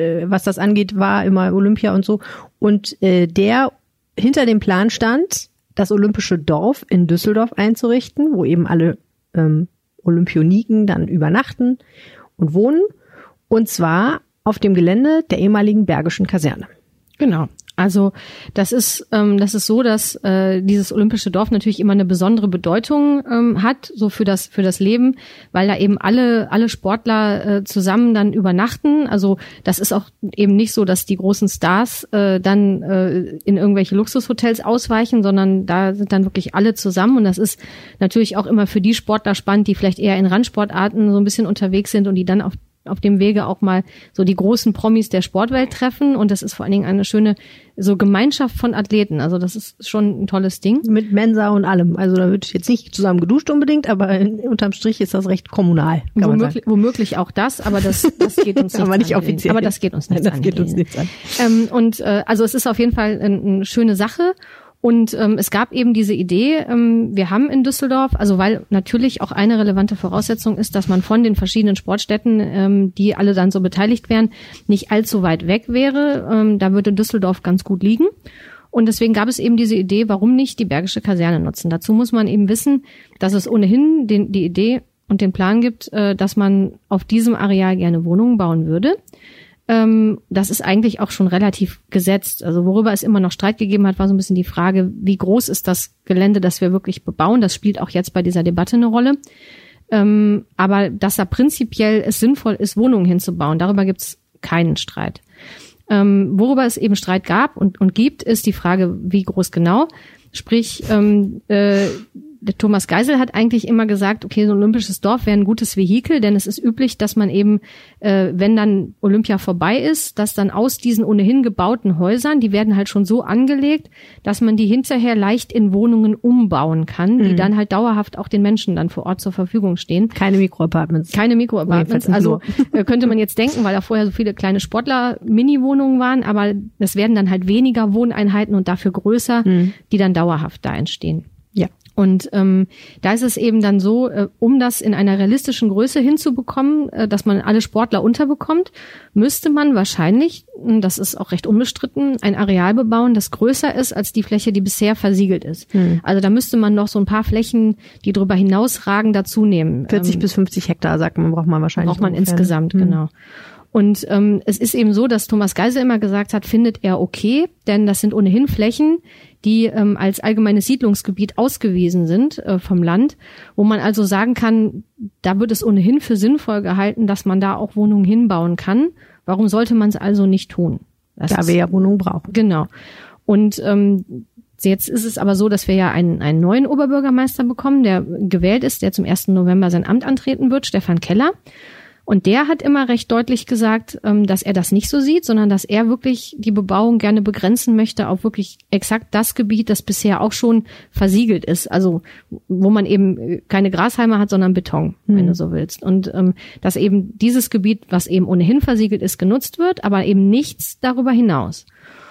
S1: war immer Olympia und so. Und der hinter dem Plan stand, das Olympische Dorf in Düsseldorf einzurichten, wo eben alle Olympioniken dann übernachten und wohnen. Und zwar auf dem Gelände der ehemaligen Bergischen Kaserne.
S2: Genau. Also das ist so, dass dieses Olympische Dorf natürlich immer eine besondere Bedeutung hat, so für das Leben, weil da eben alle Sportler zusammen dann übernachten. Also das ist auch eben nicht so, dass die großen Stars dann in irgendwelche Luxushotels ausweichen, sondern da sind dann wirklich alle zusammen. Und das ist natürlich auch immer für die Sportler spannend, die vielleicht eher in Randsportarten so ein bisschen unterwegs sind und die dann auf dem Wege auch mal so die großen Promis der Sportwelt treffen. Und das ist vor allen Dingen eine schöne so Gemeinschaft von Athleten. Also das ist schon ein tolles Ding.
S1: Mit Mensa und allem. Also da wird jetzt nicht zusammen geduscht unbedingt, aber unterm Strich ist das recht kommunal.
S2: Womöglich auch das, aber das geht uns
S1: aber nicht offiziell.
S2: Aber das geht uns nichts an. Also es ist auf jeden Fall eine schöne Sache. Und es gab eben diese Idee, wir haben in Düsseldorf, also weil natürlich auch eine relevante Voraussetzung ist, dass man von den verschiedenen Sportstätten, die alle dann so beteiligt wären, nicht allzu weit weg wäre. Da würde Düsseldorf ganz gut liegen. Und deswegen gab es eben diese Idee, warum nicht die Bergische Kaserne nutzen. Dazu muss man eben wissen, dass es ohnehin die Idee und den Plan gibt, dass man auf diesem Areal gerne Wohnungen bauen würde. Das ist eigentlich auch schon relativ gesetzt. Also worüber es immer noch Streit gegeben hat, war so ein bisschen die Frage, wie groß ist das Gelände, das wir wirklich bebauen. Das spielt auch jetzt bei dieser Debatte eine Rolle. Aber dass da prinzipiell es sinnvoll ist, Wohnungen hinzubauen, darüber gibt es keinen Streit. Worüber es eben Streit gab und gibt, ist die Frage, wie groß genau. Sprich, der Thomas Geisel hat eigentlich immer gesagt, okay, so ein Olympisches Dorf wäre ein gutes Vehikel, denn es ist üblich, dass man eben, wenn dann Olympia vorbei ist, dass dann aus diesen ohnehin gebauten Häusern, die werden halt schon so angelegt, dass man die hinterher leicht in Wohnungen umbauen kann, die dann halt dauerhaft auch den Menschen dann vor Ort zur Verfügung stehen.
S1: Keine Mikroapartments.
S2: Also könnte man jetzt denken, weil da vorher so viele kleine Sportler-Mini-Wohnungen waren, aber es werden dann halt weniger Wohneinheiten und dafür größer, die dann dauerhaft da entstehen.
S1: Ja.
S2: Und da ist es eben dann so, um das in einer realistischen Größe hinzubekommen, dass man alle Sportler unterbekommt, müsste man wahrscheinlich, das ist auch recht unbestritten, ein Areal bebauen, das größer ist als die Fläche, die bisher versiegelt ist. Also da müsste man noch so ein paar Flächen, die darüber hinausragen, dazu nehmen.
S1: 40 bis 50 Hektar, sagt man, braucht man wahrscheinlich.
S2: Braucht man insgesamt, genau. Und es ist eben so, dass Thomas Geisel immer gesagt hat, findet er okay, denn das sind ohnehin Flächen, die als allgemeines Siedlungsgebiet ausgewiesen sind vom Land, wo man also sagen kann, da wird es ohnehin für sinnvoll gehalten, dass man da auch Wohnungen hinbauen kann. Warum sollte man es also nicht tun?
S1: Da wir ja Wohnungen brauchen.
S2: Genau. Und jetzt ist es aber so, dass wir ja einen neuen Oberbürgermeister bekommen, der gewählt ist, der zum 1. November sein Amt antreten wird, Stefan Keller. Und der hat immer recht deutlich gesagt, dass er das nicht so sieht, sondern dass er wirklich die Bebauung gerne begrenzen möchte auf wirklich exakt das Gebiet, das bisher auch schon versiegelt ist. Also wo man eben keine Grashalme hat, sondern Beton, wenn du so willst. Und dass eben dieses Gebiet, was eben ohnehin versiegelt ist, genutzt wird, aber eben nichts darüber hinaus.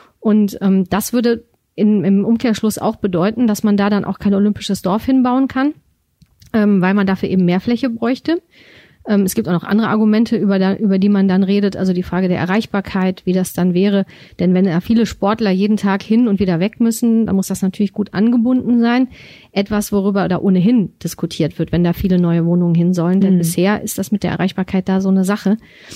S2: Und das würde im Umkehrschluss auch bedeuten, dass man da dann auch kein Olympisches Dorf hinbauen kann, weil man dafür eben mehr Fläche bräuchte. Es gibt auch noch andere Argumente, über die man dann redet, also die Frage der Erreichbarkeit, wie das dann wäre. Denn wenn da viele Sportler jeden Tag hin und wieder weg müssen, dann muss das natürlich gut angebunden sein. Etwas, worüber da ohnehin diskutiert wird, wenn da viele neue Wohnungen hin sollen. Denn bisher ist das mit der Erreichbarkeit da so eine Sache.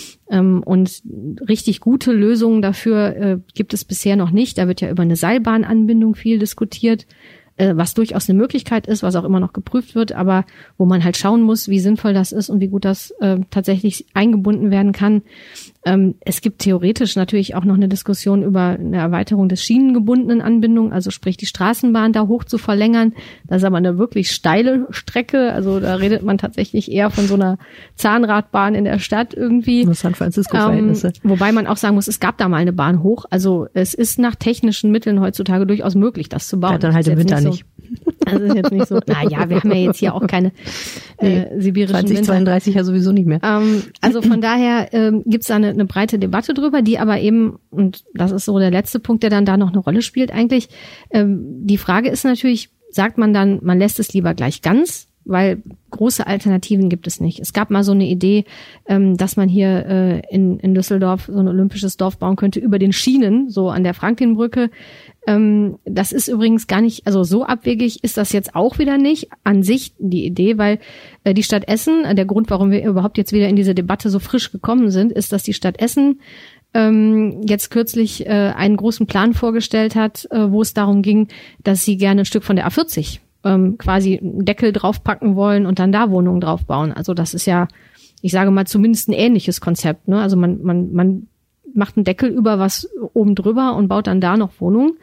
S2: Und richtig gute Lösungen dafür gibt es bisher noch nicht. Da wird ja über eine Seilbahnanbindung viel diskutiert, was durchaus eine Möglichkeit ist, was auch immer noch geprüft wird, aber wo man halt schauen muss, wie sinnvoll das ist und wie gut das tatsächlich eingebunden werden kann. Es gibt theoretisch natürlich auch noch eine Diskussion über eine Erweiterung des schienengebundenen Anbindung, also sprich die Straßenbahn da hoch zu verlängern. Das ist aber eine wirklich steile Strecke, also da redet man tatsächlich eher von so einer Zahnradbahn in der Stadt irgendwie.
S1: San Francisco-Verhältnisse.
S2: Wobei man auch sagen muss, es gab da mal eine Bahn hoch, also es ist nach technischen Mitteln heutzutage durchaus möglich, das zu bauen.
S1: Ja, dann halt im Winter nicht.
S2: Also ist jetzt nicht so, naja, wir haben ja jetzt hier auch keine sibirischen
S1: 2032 ja sowieso nicht mehr.
S2: Also von daher gibt's da eine breite Debatte drüber, die aber eben, und das ist so der letzte Punkt, der dann da noch eine Rolle spielt eigentlich, die Frage ist natürlich, sagt man dann, man lässt es lieber gleich ganz, weil große Alternativen gibt es nicht. Es gab mal so eine Idee, dass man hier in Düsseldorf so ein olympisches Dorf bauen könnte über den Schienen, so an der Franklinbrücke. Das ist übrigens gar nicht, also so abwegig ist das jetzt auch wieder nicht an sich die Idee, weil die Stadt Essen, der Grund, warum wir überhaupt jetzt wieder in diese Debatte so frisch gekommen sind, ist, dass die Stadt Essen jetzt kürzlich einen großen Plan vorgestellt hat, wo es darum ging, dass sie gerne ein Stück von der A40 quasi einen Deckel draufpacken wollen und dann da Wohnungen draufbauen. Also das ist ja, ich sage mal, zumindest ein ähnliches Konzept, ne? Also man macht einen Deckel über was oben drüber und baut dann da noch Wohnungen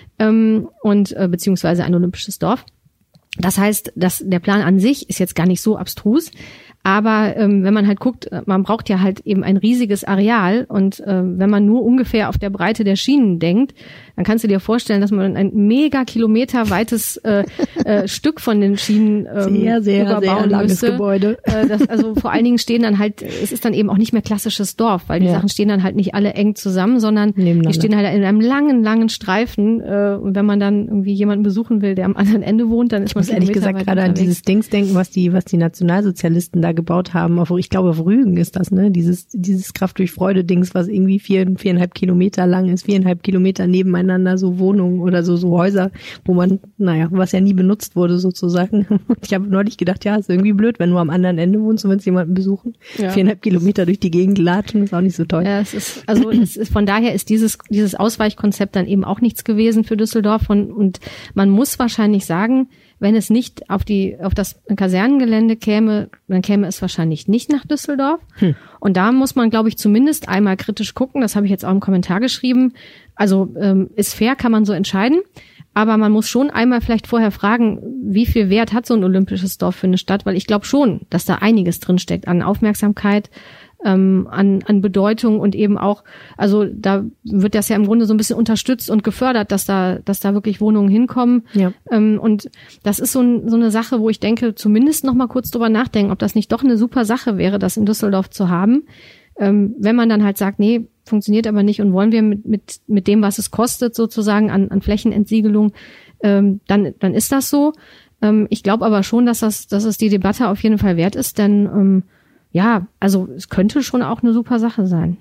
S2: und beziehungsweise ein olympisches Dorf. Das heißt, dass der Plan an sich ist jetzt gar nicht so abstrus, aber wenn man halt guckt, man braucht ja halt eben ein riesiges Areal und wenn man nur ungefähr auf der Breite der Schienen denkt, dann kannst du dir vorstellen, dass man ein mega kilometerweites Stück von den Schienen
S1: sehr
S2: überbauen
S1: langes
S2: müsste.
S1: Gebäude.
S2: Also vor allen Dingen stehen dann halt, es ist dann eben auch nicht mehr klassisches Dorf, weil die Sachen stehen dann halt nicht alle eng zusammen, sondern die stehen halt in einem langen Streifen. Und wenn man dann irgendwie jemanden besuchen will, der am anderen Ende wohnt, dann ist man
S1: ehrlich gesagt gerade an dieses Dings denken, was die Nationalsozialisten da gebaut haben. Ich glaube, auf Rügen ist das, ne? Dieses Kraft durch Freude-Dings, was irgendwie 4,5 Kilometer lang ist, 4,5 Kilometer nebeneinander, so Wohnungen oder so Häuser, wo man, was ja nie benutzt wurde sozusagen. Ich habe neulich gedacht, ja, ist irgendwie blöd, wenn du am anderen Ende wohnst und willst jemanden besuchen. Ja. 4,5 Kilometer durch die Gegend latschen, ist auch nicht so toll.
S2: Ja, von daher ist dieses Ausweichkonzept dann eben auch nichts gewesen für Düsseldorf und man muss wahrscheinlich sagen, wenn es nicht auf das Kasernengelände käme, dann käme es wahrscheinlich nicht nach Düsseldorf. Und da muss man, glaube ich, zumindest einmal kritisch gucken. Das habe ich jetzt auch im Kommentar geschrieben. Also ist fair, kann man so entscheiden. Aber man muss schon einmal vielleicht vorher fragen, wie viel Wert hat so ein olympisches Dorf für eine Stadt? Weil ich glaube schon, dass da einiges drinsteckt an Aufmerksamkeit, an Bedeutung und eben auch, also da wird das ja im Grunde so ein bisschen unterstützt und gefördert, dass da wirklich Wohnungen hinkommen. Ja. Und das ist so eine Sache, wo ich denke, zumindest noch mal kurz drüber nachdenken, ob das nicht doch eine super Sache wäre, das in Düsseldorf zu haben. Wenn man dann halt sagt, nee, funktioniert aber nicht und wollen wir mit dem, was es kostet, sozusagen an Flächenentsiegelung, dann ist das so. Ich glaube aber schon, dass es die Debatte auf jeden Fall wert ist, denn ja, also es könnte schon auch eine super Sache sein.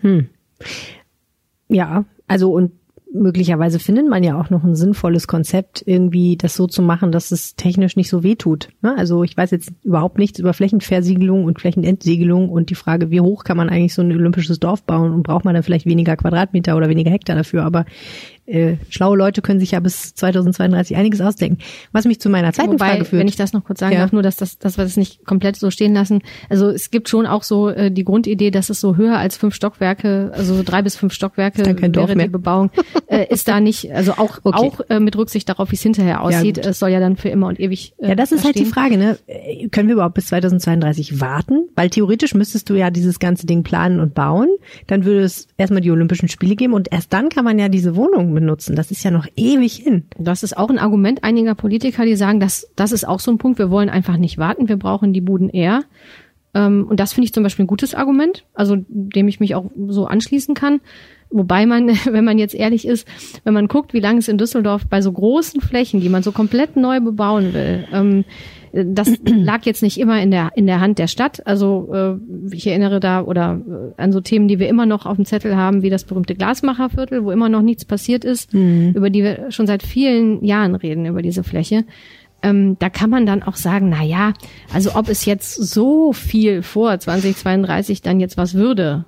S1: Ja, also und möglicherweise findet man ja auch noch ein sinnvolles Konzept, irgendwie das so zu machen, dass es technisch nicht so weh tut. Also ich weiß jetzt überhaupt nichts über Flächenversiegelung und Flächenentsiegelung und die Frage, wie hoch kann man eigentlich so ein olympisches Dorf bauen und braucht man dann vielleicht weniger Quadratmeter oder weniger Hektar dafür, aber schlaue Leute können sich ja bis 2032 einiges ausdenken. Was mich zu meiner zweiten Frage führt.
S2: Wenn ich das noch kurz sagen darf, nur dass wir das nicht komplett so stehen lassen. Also es gibt schon auch so die Grundidee, dass es so höher als 5 Stockwerke, also 3 bis 5 Stockwerke wäre die Bebauung, ist da nicht, also auch mit Rücksicht darauf, wie es hinterher aussieht. Ja, es soll ja dann für immer und ewig
S1: ja, das ist halt die Frage, ne? Können wir überhaupt bis 2032 warten? Weil theoretisch müsstest du ja dieses ganze Ding planen und bauen. Dann würde es erstmal die Olympischen Spiele geben und erst dann kann man ja diese Wohnungen benutzen. Das ist ja noch ewig hin.
S2: Das ist auch ein Argument einiger Politiker, die sagen, das ist auch so ein Punkt, wir wollen einfach nicht warten, wir brauchen die Buden eher. Und das finde ich zum Beispiel ein gutes Argument, also dem ich mich auch so anschließen kann. Wobei man, wenn man jetzt ehrlich ist, wenn man guckt, wie lange es in Düsseldorf bei so großen Flächen, die man so komplett neu bebauen will, das lag jetzt nicht immer in der Hand der Stadt. Also ich erinnere da an so Themen, die wir immer noch auf dem Zettel haben, wie das berühmte Glasmacherviertel, wo immer noch nichts passiert ist, über die wir schon seit vielen Jahren reden, über diese Fläche. Da kann man dann auch sagen, na ja, also ob es jetzt so viel vor 2032 dann jetzt was würde,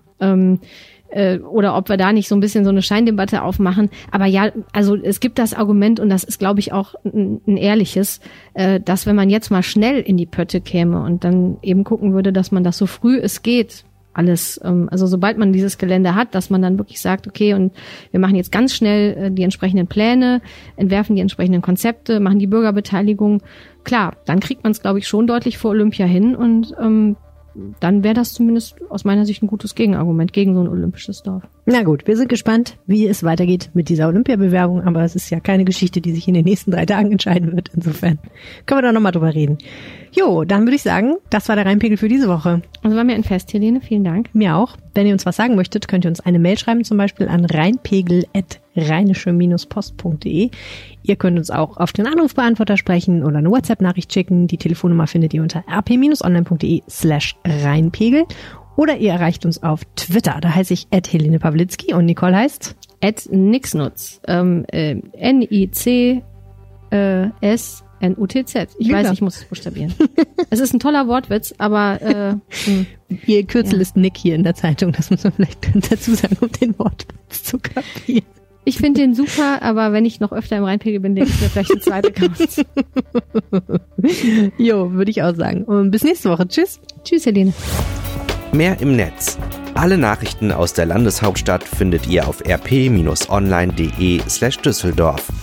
S2: oder ob wir da nicht so ein bisschen so eine Scheindebatte aufmachen. Aber ja, also es gibt das Argument und das ist, glaube ich, auch ein ehrliches, dass wenn man jetzt mal schnell in die Pötte käme und dann eben gucken würde, dass man das so früh es geht alles, also sobald man dieses Gelände hat, dass man dann wirklich sagt, okay, und wir machen jetzt ganz schnell die entsprechenden Pläne, entwerfen die entsprechenden Konzepte, machen die Bürgerbeteiligung, klar, dann kriegt man es, glaube ich, schon deutlich vor Olympia hin und dann wäre das zumindest aus meiner Sicht ein gutes Gegenargument gegen so ein olympisches Dorf.
S1: Na gut, wir sind gespannt, wie es weitergeht mit dieser Olympiabewerbung, aber es ist ja keine Geschichte, die sich in den nächsten 3 Tagen entscheiden wird. Insofern können wir da nochmal drüber reden. Jo, dann würde ich sagen, das war der Rheinpegel für diese Woche.
S2: Also war mir ein Fest, Helene, vielen Dank.
S1: Mir auch. Wenn ihr uns was sagen möchtet, könnt ihr uns eine Mail schreiben, zum Beispiel an rheinpegel@rheinische-post.de. Ihr könnt uns auch auf den Anrufbeantworter sprechen oder eine WhatsApp-Nachricht schicken. Die Telefonnummer findet ihr unter rp-online.de/rheinpegel. Oder ihr erreicht uns auf Twitter. Da heiße ich @Helene Pawlitzki und Nicole heißt
S2: @nixnutz. NICSNUTZ. Ich weiß, ich muss es buchstabieren. Es ist ein toller Wortwitz, aber
S1: Ihr Kürzel ist Nick hier in der Zeitung. Das muss man vielleicht dazu sagen, um den Wortwitz zu kapieren.
S2: Ich finde den super, aber wenn ich noch öfter im Rheinpegel bin, denke ich mir vielleicht eine zweite Account.
S1: Jo, würde ich auch sagen. Und bis nächste Woche. Tschüss.
S2: Tschüss, Helene.
S3: Mehr im Netz. Alle Nachrichten aus der Landeshauptstadt findet ihr auf rp-online.de/Düsseldorf.